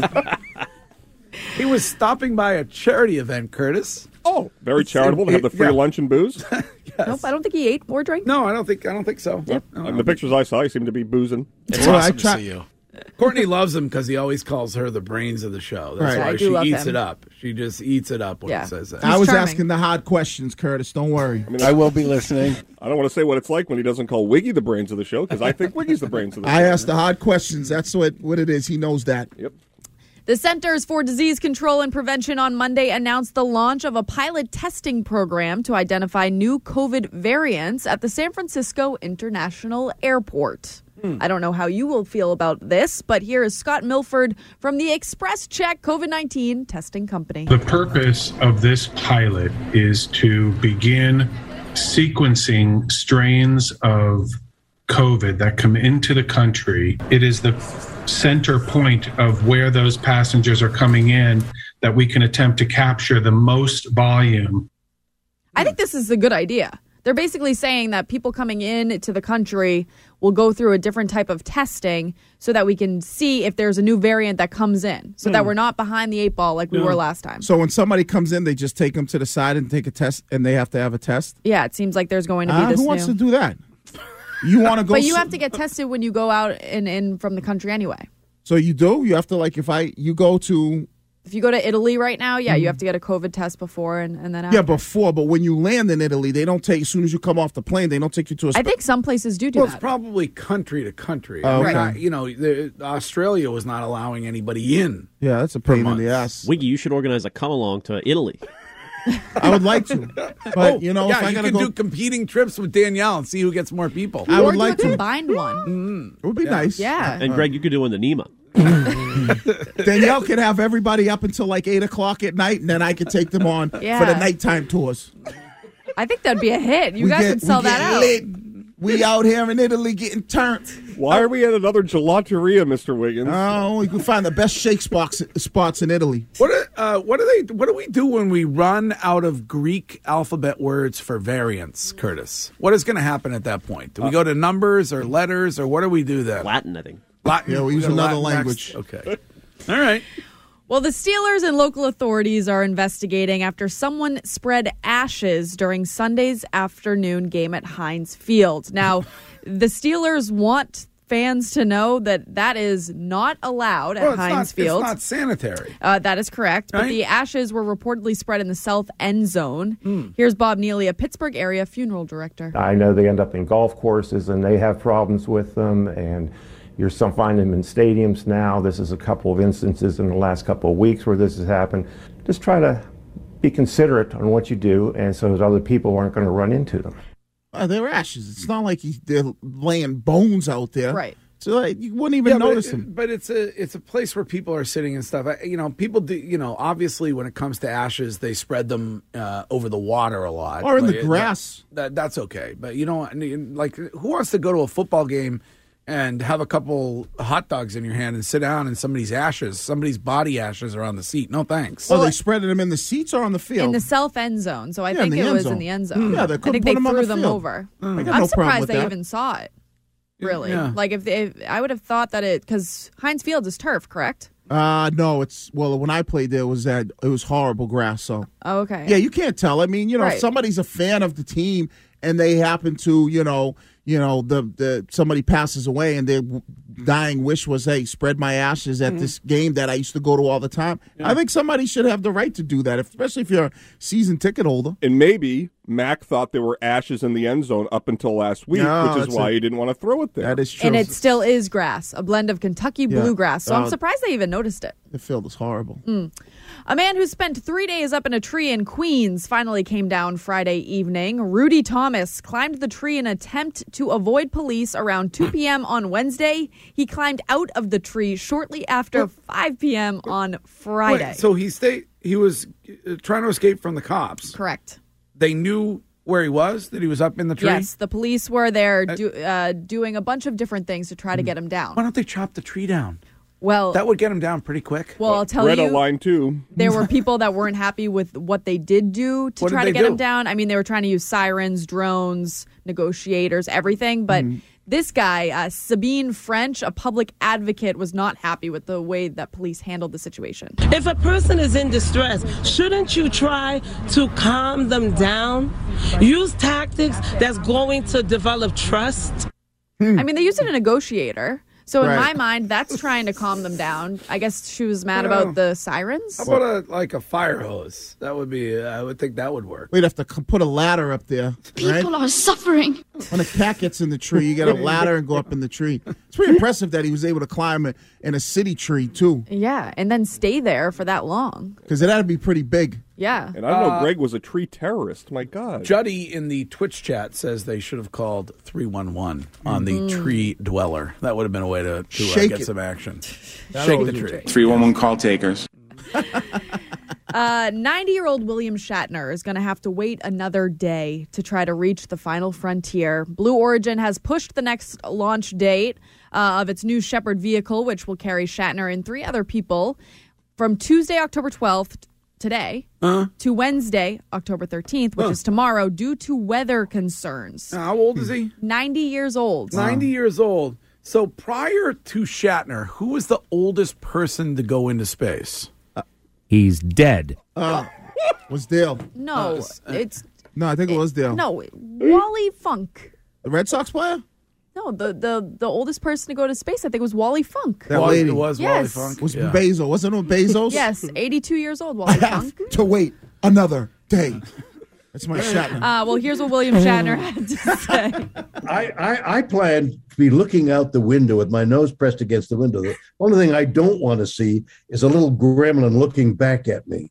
He was stopping by a charity event, Curtis. Oh, very charitable to have the free Yeah. lunch and booze. Nope, I don't think he ate or drank. No, I don't think I don't think so. Yep. No, And the pictures I saw, he seemed to be boozing. It's Well, I awesome try- to see you. Courtney loves him because he always calls her the brains of the show. That's Right. why I do she love eats him. it up. She just eats it up when Yeah. he says that. I was asking the hard questions, Curtis. Don't worry. I, mean, I will be listening. I don't want to say what it's like when he doesn't call Wiggy the brains of the show, because I think Wiggy's the brains of the show. I asked the hard questions. That's what, what it is. He knows that. Yep. The Centers for Disease Control and Prevention on Monday announced the launch of a pilot testing program to identify new COVID variants at the San Francisco International Airport. Hmm. I don't know how you will feel about this, but here is Scott Milford from the Express Check COVID nineteen testing company. The purpose of this pilot is to begin sequencing strains of COVID that come into the country. It is the center point of where those passengers are coming in that we can attempt to capture the most volume. I think this is a good idea. They're basically saying that people coming in to the country will go through a different type of testing so that we can see if there's a new variant that comes in, so that Hmm. we're not behind the eight ball like we No. were last time. So when somebody comes in, they just take them to the side and take a test, and they have to have a test? Yeah, it seems like there's going to be Ah, this who wants new. to do that? You want to go? But you s- have to get tested when you go out and in from the country anyway. So you do? You have to, like, if I you go to If you go to Italy right now, yeah, you have to get a COVID test before and, and then after. Mm-hmm. yeah before, but when you land in Italy, they don't take as soon as you come off the plane. They don't take you to a. I think some places do do Well, that. it's probably country to country. Oh, I mean, okay. I- you know, the, Australia was not allowing anybody in. Yeah, that's a for pain in the months. ass. Wiggy, you should organize a come along to Italy. I would like to, but Oh, you know, yeah, if I you gotta can go, do competing trips with Danielle and see who gets more people. I would or like do a to. combined one. It would be nice. Yeah. And Greg, you could do in the Nema. Danielle could have everybody up until like eight o'clock at night, and then I could take them on Yeah. for the nighttime tours. I think that'd be a hit. You We guys get- could sell we that get out. lit. We out here in Italy getting turned. Why are we at another gelateria, Mister Wiggins? Oh, we can find the best shake spots spots in Italy. What do, uh, what do they? What do we do when we run out of Greek alphabet words for variants, Curtis? What is going to happen at that point? Do we go to numbers or letters, or what do we do then? Latin, I think. Latin. Yeah, we use go to another Latin language. next? Okay. All right. Well, the Steelers and local authorities are investigating after someone spread ashes during Sunday's afternoon game at Heinz Field. Now, the Steelers want fans to know that that is not allowed at Well, it's Heinz not, Field. It's not sanitary. Uh, that is correct. But Right. the ashes were reportedly spread in the south end zone. Hmm. Here's Bob Neely, a Pittsburgh area funeral director. I know they end up in golf courses and they have problems with them, and you're some finding them in stadiums now. This is a couple of instances in the last couple of weeks where this has happened. Just try to be considerate on what you do, and so that other people aren't going to run into them. Uh, they're ashes. It's not like he- they're laying bones out there. Right. So like, you wouldn't even Yeah, but notice it- them. But it's a it's a place where people are sitting and stuff. I, you know, people do. You know, obviously, when it comes to ashes, they spread them uh, over the water a lot, Or in the Like, grass. That, that's okay. But you know, like, who wants to go to a football game and have a couple hot dogs in your hand and sit down and somebody's ashes, somebody's body ashes are on the seat. No thanks. Oh, they spreaded them in the seats or on the field? In the self end zone. So I Yeah, think in the it end was zone. in the end zone. Yeah, they I couldn't think put they them on threw the them field. over. I got no I'm problem surprised with they that. even saw it. Really? Yeah. Like if, they, if I would have thought that it because Heinz Field is turf, correct? Uh, no, it's well. When I played there, it was that it was horrible grass. So Oh, okay. yeah, you can't tell. I mean, you know, Right. if somebody's a fan of the team and they happen to, you know, you know, the the somebody passes away and their w- dying wish was, hey, spread my ashes at Mhm. this game that I used to go to all the time. I think somebody should have the right to do that, especially if you're a season ticket holder. And maybe Mac thought there were ashes in the end zone up until last week, No, which is that's why a- he didn't want to throw it there. That is true. And it still is grass, a blend of Kentucky Yeah. bluegrass. So I'm Uh, surprised they even noticed it. The field is horrible. Mm. A man who spent three days up in a tree in Queens finally came down Friday evening. Rudy Thomas climbed the tree in an attempt to avoid police around two p.m. on Wednesday. He climbed out of the tree shortly after five p.m. on Friday. Wait, so he stayed. He was uh, trying to escape from the cops. Correct. They knew where he was. That he was up in the tree. Yes, the police were there do, uh, doing a bunch of different things to try to get him down. Why don't they chop the tree down? Well, That would get him down pretty quick. Well, I'll tell Red you, line too. there were people that weren't happy with what they did do to What did try to they get do? him down. I mean, they were trying to use sirens, drones, negotiators, everything. But Mm-hmm. this guy, uh, Sabine French, a public advocate, was not happy with the way that police handled the situation. If a person is in distress, shouldn't you try to calm them down? Use tactics that's going to develop trust. I mean, they used a negotiator. So in Right. my mind, that's trying to calm them down. I guess she was mad Yeah. about the sirens. How about a like a fire hose? That would be. I would think that would work. We'd have to c- put a ladder up there. People are suffering. When a cat gets in the tree, you get a ladder and go up in the tree. It's pretty impressive that he was able to climb it in a city tree, too, Yeah, and then stay there for that long. because it had to be pretty big. Yeah. And I don't know, Uh, Greg was a tree terrorist. My God. Juddy in the Twitch chat says they should have called three one one on the Mm. tree dweller. That would have been a way to, to uh, Shake get it. some action. That Shake always the would tree. three one one call takers. Uh, ninety-year-old William Shatner is going to have to wait another day to try to reach the final frontier. Blue Origin has pushed the next launch date uh, of its new Shepard vehicle, which will carry Shatner and three other people, from Tuesday, October twelfth, today, Uh-huh. to Wednesday, October thirteenth, which Huh. is tomorrow, due to weather concerns. How old is he? ninety years old. ninety years old. So prior to Shatner, who was the oldest person to go into space? He's dead. Uh, was Dale. No, Uh, it's No, I think it was Dale. no Wally Funk. The Red Sox player? No, the, the the oldest person to go to space, I think, was Wally Funk. That Was- lady. it was Yes. Wally Funk. Was Yeah. Bezos. Wasn't it Bezos? Yes, eighty-two years old, I Wally have Funk. to wait another day. That's my Shatner. Uh, well, here's what William Shatner had to say. I, I, I plan to be looking out the window with my nose pressed against the window. The only thing I don't want to see is a little gremlin looking back at me.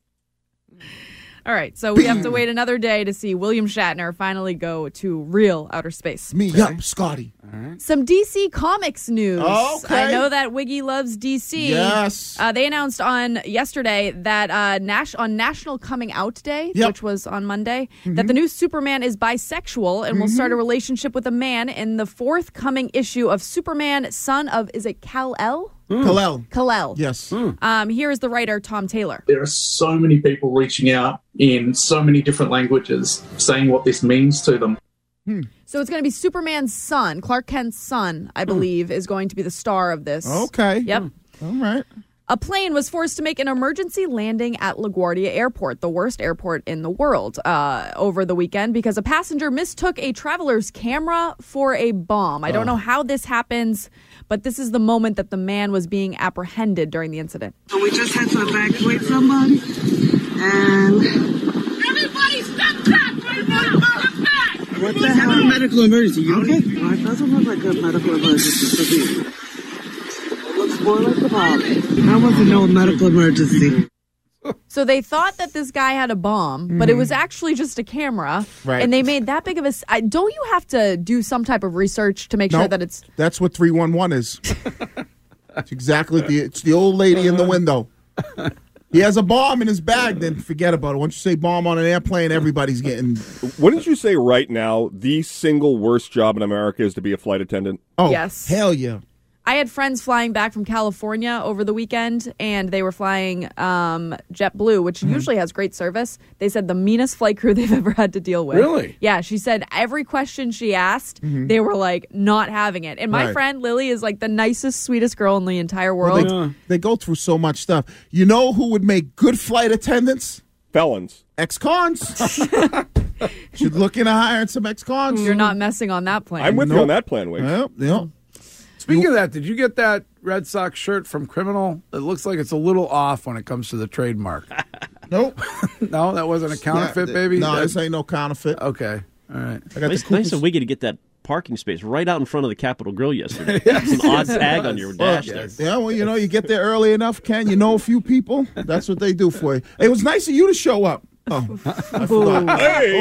All right, so we have to wait another day to see William Shatner finally go to real outer space. Me up, Scotty. Some D C Comics news. Okay. I know that Wiggy loves D C. Yes. Uh, they announced on yesterday that uh, Nash- on National Coming Out Day, Yep. which was on Monday, that the new Superman is bisexual and will start a relationship with a man in the forthcoming issue of Superman, son of, is it Kal-El? Kal-El. Kal-El. Yes. Um, here is the writer, Tom Taylor. There are so many people reaching out in so many different languages saying what this means to them. So it's going to be Superman's son, Clark Kent's son, I believe, is going to be the star of this. Okay. Yep. All right. A plane was forced to make an emergency landing at LaGuardia Airport, the worst airport in the world, uh, over the weekend because a passenger mistook a traveler's camera for a bomb. I don't know how this happens, but this is the moment that the man was being apprehended during the incident. So we just had to evacuate somebody, and everybody step back right now. Step back. What the hell? A medical emergency. You okay? Oh, it doesn't look like a medical emergency to me. It looks more like a bomb. That wasn't no medical emergency. So they thought that this guy had a bomb, but it was actually just a camera. Right. And they made that big of a... s- I- Don't you have to do some type of research to make sure Nope. that it's... That's what three one one is. It's exactly the it's the old lady in the window. he has a bomb in his bag, then forget about it. Once you say bomb on an airplane, everybody's getting. Wouldn't you say right now the single worst job in America is to be a flight attendant? Oh, Yes. hell yeah. I had friends flying back from California over the weekend, and they were flying um, JetBlue, which Mm-hmm. usually has great service. They said the meanest flight crew they've ever had to deal with. Really? Yeah, she said every question she asked, Mhm. they were like not having it. And my Right. friend Lily is like the nicest, sweetest girl in the entire Well, world. they, they go through so much stuff. You know who would make good flight attendants? Felons. Ex-cons. Should look into hiring some ex-cons. You're not messing on that plane. I'm with you on that plan, Wig. Yep, yep. Speaking of that, did you get that Red Sox shirt from Criminal? It looks like it's a little off when it comes to the trademark. Nope. No, that wasn't a counterfeit, Yeah, baby? No, That- this ain't no counterfeit. Okay. All right. I got Nice, the nice Coopers- of Wiggy to get that parking space right out in front of the Capitol Grill yesterday. Some odd tag on your dash there. Yeah, well, you know, you get there early enough, Ken. You know a few people. That's what they do for you. It was nice of you to show up. Oh, I forgot.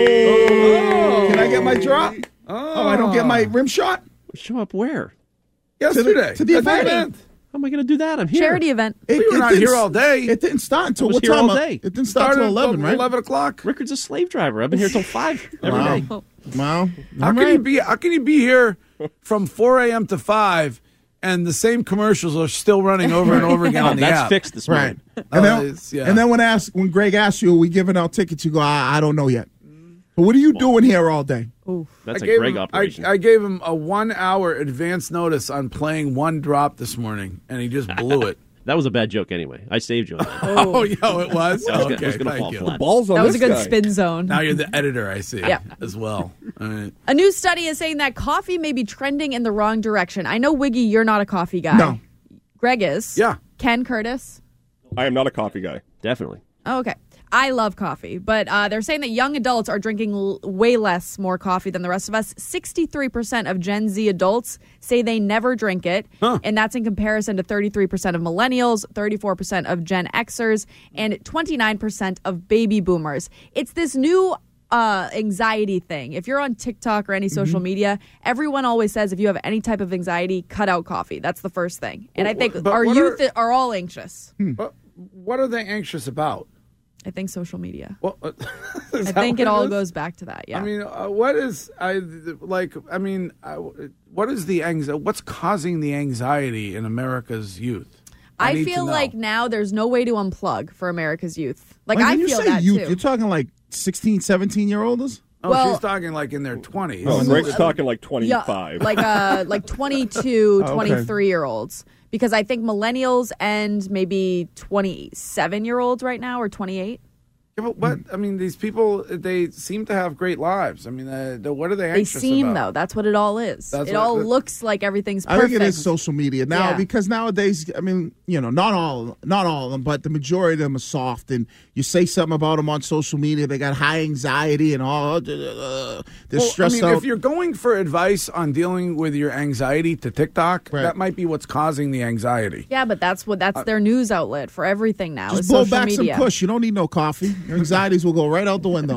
Hey! Oh. Can I get my drop? Oh, I don't get my rim shot? Show up where? Yesterday. To the At the event. event. How am I going to do that? I'm here. Charity event. It, We were it not didn't here s- all day. It didn't start until I was what here time? all uh, day. It didn't start Started until eleven, at right? eleven o'clock. Rickard's a slave driver. I've been here till five every Wow. day. Wow. How All can you right. be? How can you be here from four a.m. to five, and the same commercials are still running over and over again Oh, on the that's app? fixed this Right. morning. And Oh, then, it's- yeah. and then when ask, when Greg asks you, are we giving out tickets? You go, I, I don't know yet. But what are you doing here all day? That's I a gave Greg him, operation. I, I gave him a one-hour advance notice on playing one drop this morning, and he just blew it. That was a bad joke anyway. I saved you on that. Oh, yeah, it was? That was gonna- Okay, it was gonna thank fall you. flat. Balls on That was a this good guy. spin zone. Now you're the editor, I see, Yeah. as well. All right. A new study is saying that coffee may be trending in the wrong direction. I know, Wiggy, you're not a coffee guy. No. Greg is. Yeah. Ken Curtis. I am not a coffee guy. Definitely. Oh, okay. I love coffee, but uh, they're saying that young adults are drinking l- way less more coffee than the rest of us. sixty-three percent of Gen Z adults say they never drink it, Huh. and that's in comparison to thirty-three percent of millennials, thirty-four percent of Gen Xers, and twenty-nine percent of baby boomers. It's this new uh, anxiety thing. If you're on TikTok or any social Mm-hmm. media, everyone always says if you have any type of anxiety, cut out coffee. That's the first thing. And I think But our what youth are- are all anxious. But what are they anxious about? I think social media. Well, uh, I is that think it what all is? goes back to that. Yeah. I mean, uh, what is I like? I mean, I, what is the anxiety? What's causing the anxiety in America's youth? I, need to feel know. like now there's no way to unplug for America's youth. Like, When I you feel say that youth, too. you're talking like sixteen, seventeen year olds? Oh, Well- she's talking like in their twenties. Oh, Greg's talking like Yeah, twenty-five. like uh, like twenty-two, Okay. twenty-three year olds. Because I think millennials and maybe twenty-seven year olds right now or twenty-eight. Yeah, but what? I mean, these people, they seem to have great lives. I mean, uh, the- what are they They anxious seem, about? though. That's what it all is. That's it what- all that- looks like everything's I perfect. think it is social media now Yeah. because nowadays, I mean, you know, not all, not all of them, but the majority of them are soft. And you say something about them on social media, they got high anxiety and all. Uh, they're Well, stressed I mean, out. if you're going for advice on dealing with your anxiety to TikTok, that might be what's causing the anxiety. Yeah, but that's what that's their news outlet for everything now. Just is blow social back media. some push. You don't need no coffee. Your anxieties will go right out the window.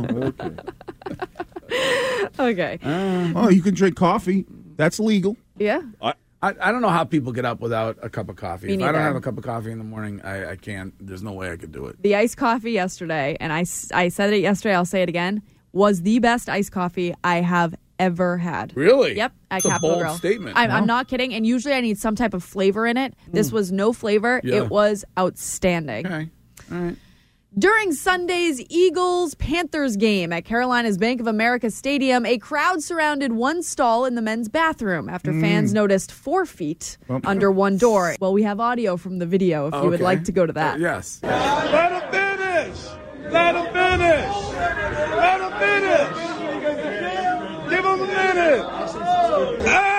Okay. Oh, you can drink coffee. That's legal. Yeah. I, I don't know how people get up without a cup of coffee. Me if I don't neither. have a cup of coffee in the morning, I, I can't. There's no way I could do it. The iced coffee yesterday, and I, s- I said it yesterday, I'll say it again, was the best iced coffee I have ever had. Really? Yep, at It's a Capitol bold Grill. statement. I'm, Wow. I'm not kidding, and usually I need some type of flavor in it. This was no flavor. Yeah. It was outstanding. Okay. All right. During Sunday's Eagles-Panthers game at Carolina's Bank of America Stadium, a crowd surrounded one stall in the men's bathroom after Mm. fans noticed four feet Well- under one door. Well, we have audio from the video if you would Okay. like to go to that. Uh, yes. Let him finish! Let him finish! Let him finish! Give him a minute! Hey!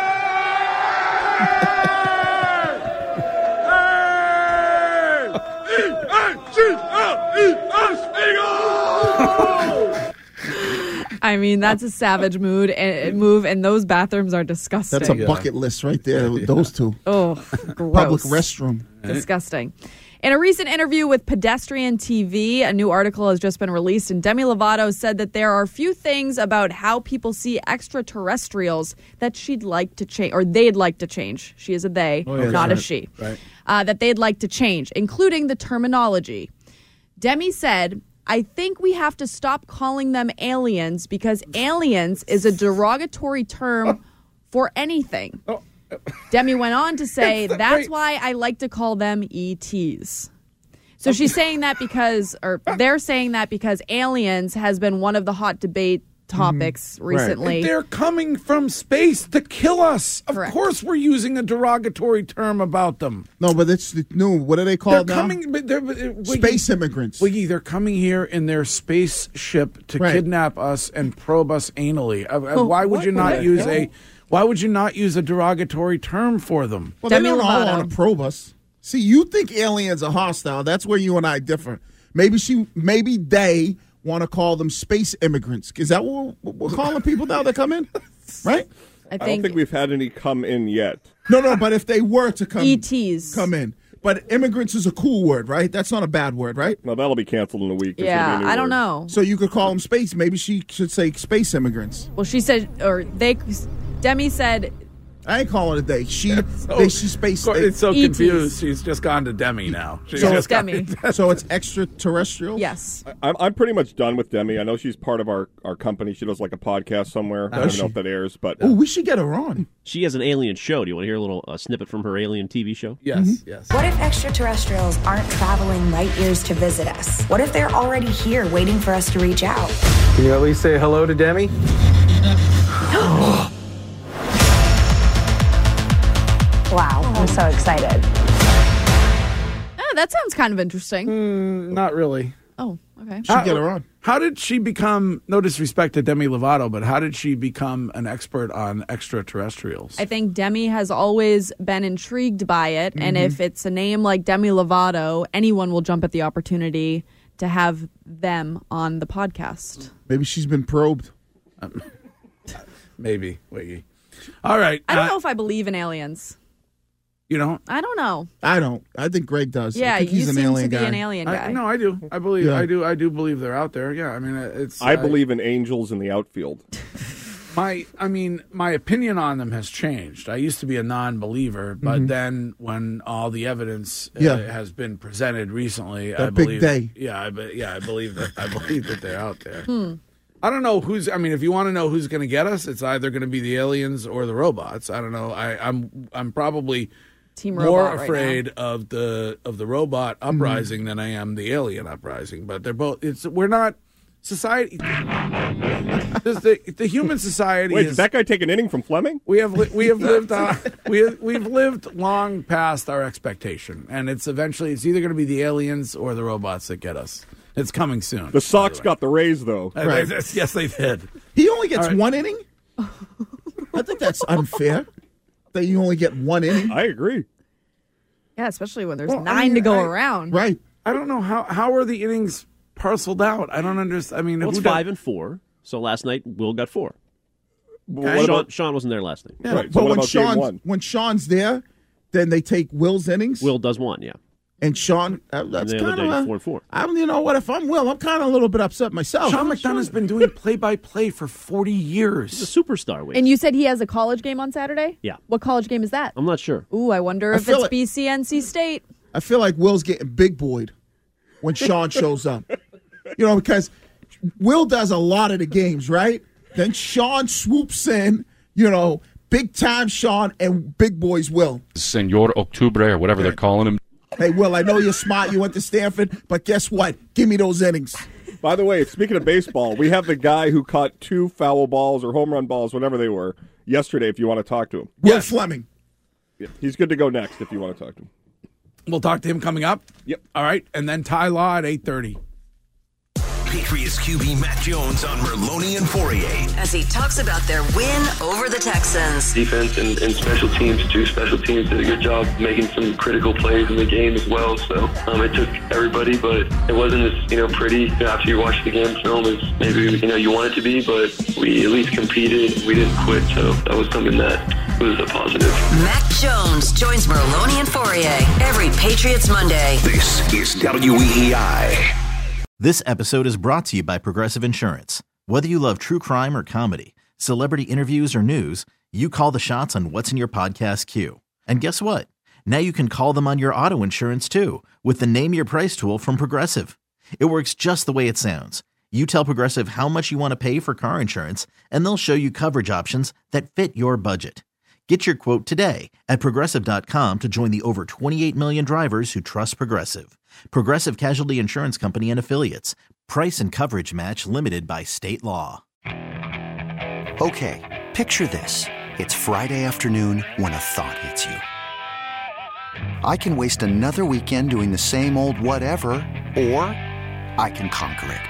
Hey! E A G L E S Eagles! I mean, that's a savage mood and move, and those bathrooms are disgusting. That's a bucket list right there. with Those two. Oh, Public gross. restroom. Disgusting. In a recent interview with Pedestrian T V, a new article has just been released, and Demi Lovato said that there are a few things about how people see extraterrestrials that she'd like to change, or they'd like to change. She is a they, Oh, yeah, not right. a she. Right. Uh, that they'd like to change, including the terminology. Demi said, I think we have to stop calling them aliens because aliens is a derogatory term for anything. Demi went on to say, that's why I like to call them E Ts. So she's saying that because, or they're saying that because aliens has been one of the hot debate topics Mm-hmm. recently. And they're coming from space to kill us. Of Correct. course, we're using a derogatory term about them. No, but it's the new. What are they They're called now? coming. But they're, but, uh, Wiggy, Space immigrants. Wiggy, they're coming here in their spaceship to Right. kidnap us and probe us anally. Uh, uh, Oh, why would what you the not use hell? a? Why would you not use a derogatory term for them? Well, they don't all want to probe us. See, you think aliens are hostile. That's where you and I differ. Maybe she, maybe they want to call them space immigrants. Is that what we're, we're calling people now that come in? Right? I I don't think we've had any come in yet. No, no, but if they were to come, E Ts. come in. But immigrants is a cool word, right? That's not a bad word, right? No, that'll be canceled in a week. There's Yeah, gonna be a new I don't word. know. So you could call them space. Maybe she should say space immigrants. Well, she said, or they, Demi said, I ain't calling it they. She, So- they, she space. It's so E Ts. confused. She's just gone to Demi now. She's So just gone- Demi. So it's extraterrestrial? Yes. I- I'm, I'm pretty much done with Demi. I know she's part of our, our company. She does like a podcast somewhere. I don't Does even know she? if that airs, but Oh, we should get her on. She has an alien show. Do you want to hear a little uh, snippet from her alien T V show? Yes, Mm-hmm. yes. What if extraterrestrials aren't traveling light years to visit us? What if they're already here waiting for us to reach out? Can you at least say hello to Demi? Wow, I'm so excited. Oh, that sounds kind of interesting. Mm, not really. Oh, okay. Should get her on. How did she become, no disrespect to Demi Lovato, but how did she become an expert on extraterrestrials? I think Demi has always been intrigued by it, and Mhm. if it's a name like Demi Lovato, anyone will jump at the opportunity to have them on the podcast. Maybe she's been probed. Maybe. Wiggy. All right. I don't uh, know if I believe in aliens. You don't? I don't know. I don't. I think Greg does. Yeah, I think you he's an seem alien to be guy. an alien I, guy. no, I do. I believe. Yeah. I do. I do believe they're out there. Yeah. I mean, it's. I uh, believe in angels in the outfield. My, I mean, my opinion on them has changed. I used to be a non-believer, but Mhm. then when all the evidence uh, Yeah. has been presented recently, That I big believe. day. Yeah, I be, yeah, I believe that. I believe that they're out there. Hmm. I don't know who's. I mean, if you want to know who's going to get us, it's either going to be the aliens or the robots. I don't know. I, I'm. I'm probably Team more robot right afraid of the of the robot uprising than I am the alien uprising. But they're both. It's we're not society. Does the the human society Wait, is did that guy take an inning from Fleming? we have li- we have lived uh, we have, we've lived long past our expectation, and it's eventually it's either going to be the aliens or the robots that get us. It's coming soon. The Sox got the raise, though. Uh, Right. yes, yes, they did. He only gets All right. one inning? I think that's unfair that you only get one inning. I agree. Yeah, especially when there's Well, I nine mean, to go I- around. Right. I don't know how how are the innings parceled out. I don't understand. I mean, Well, who it's does- five and four. So last night, Will got four. Okay. Sean, Sean- Sean wasn't there last night. Yeah, Right, so but what when about game Sean's, one? when Sean's there, then they take Will's innings. Will does one, yeah. And Sean, uh, that's And the other kind day, of four and four. I don't, you know what? If I'm Will, I'm kind of a little bit upset myself. Sean McDonough's been doing play by play for forty years. He's a superstar. Wade. And you said he has a college game on Saturday? Yeah. What college game is that? I'm not sure. Ooh, I wonder I if feel it's it. B C N C State. I feel like Will's getting big boyed when Sean shows up. You know, because Will does a lot of the games, right? Then Sean swoops in, you know, big time Sean and big boys Will. Senor Octubre, or whatever they're calling him. Hey, Will, I know you're smart. You went to Stanford, but guess what? Give me those innings. By the way, speaking of baseball, we have the guy who caught two foul balls or home run balls, whatever they were, yesterday if you want to talk to him. Will Fleming. Yeah, he's good to go next if you want to talk to him. We'll talk to him coming up. Yep. All right, and then Ty Law at eight thirty. Patriots Q B Matt Jones on Merloni and Fourier. As he talks about their win over the Texans. Defense and, and special teams, two special teams did a good job making some critical plays in the game as well. So um, it took everybody, but it wasn't as you know pretty after you watch the game film as maybe you know you want it to be. But we at least competed. We didn't quit, so that was something that it was a positive. Mac Jones joins Merloni and Fourier every Patriots Monday. This is W E E I. This episode is brought to you by Progressive Insurance. Whether you love true crime or comedy, celebrity interviews or news, you call the shots on what's in your podcast queue. And guess what? Now you can call them on your auto insurance too with the Name Your Price tool from Progressive. It works just the way it sounds. You tell Progressive how much you want to pay for car insurance, and they'll show you coverage options that fit your budget. Get your quote today at Progressive dot com to join the over twenty-eight million drivers who trust Progressive. Progressive Casualty Insurance Company and Affiliates. Price and coverage match limited by state law. Okay, picture this. It's Friday afternoon when a thought hits you. I can waste another weekend doing the same old whatever, or I can conquer it.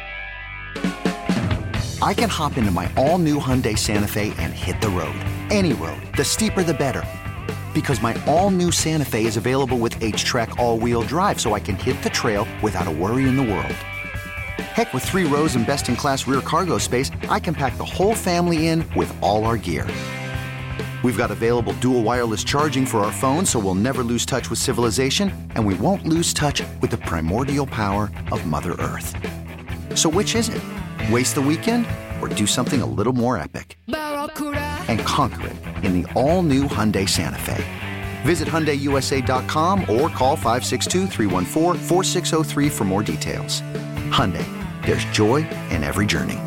I can hop into my all-new Hyundai Santa Fe and hit the road. Any road. The steeper, the better. Because my all-new Santa Fe is available with H-Track all-wheel drive, so I can hit the trail without a worry in the world. Heck, with three rows and best-in-class rear cargo space, I can pack the whole family in with all our gear. We've got available dual wireless charging for our phones, so we'll never lose touch with civilization, and we won't lose touch with the primordial power of Mother Earth. So which is it? Waste the weekend or do something a little more epic? And conquer it in the all-new Hyundai Santa Fe. Visit Hyundai U S A dot com or call five six two, three one four, four six zero three for more details. Hyundai, there's joy in every journey.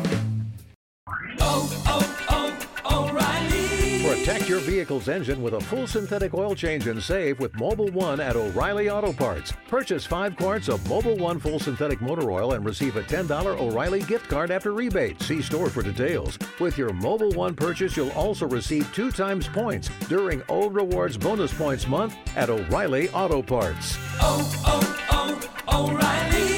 Protect your vehicle's engine with a full synthetic oil change and save with Mobil one at O'Reilly Auto Parts. Purchase five quarts of Mobil one full synthetic motor oil and receive a ten dollars O'Reilly gift card after rebate. See store for details. With your Mobil one purchase, you'll also receive two times points during O Rewards Bonus Points Month at O'Reilly Auto Parts. Oh, oh, oh, O'Reilly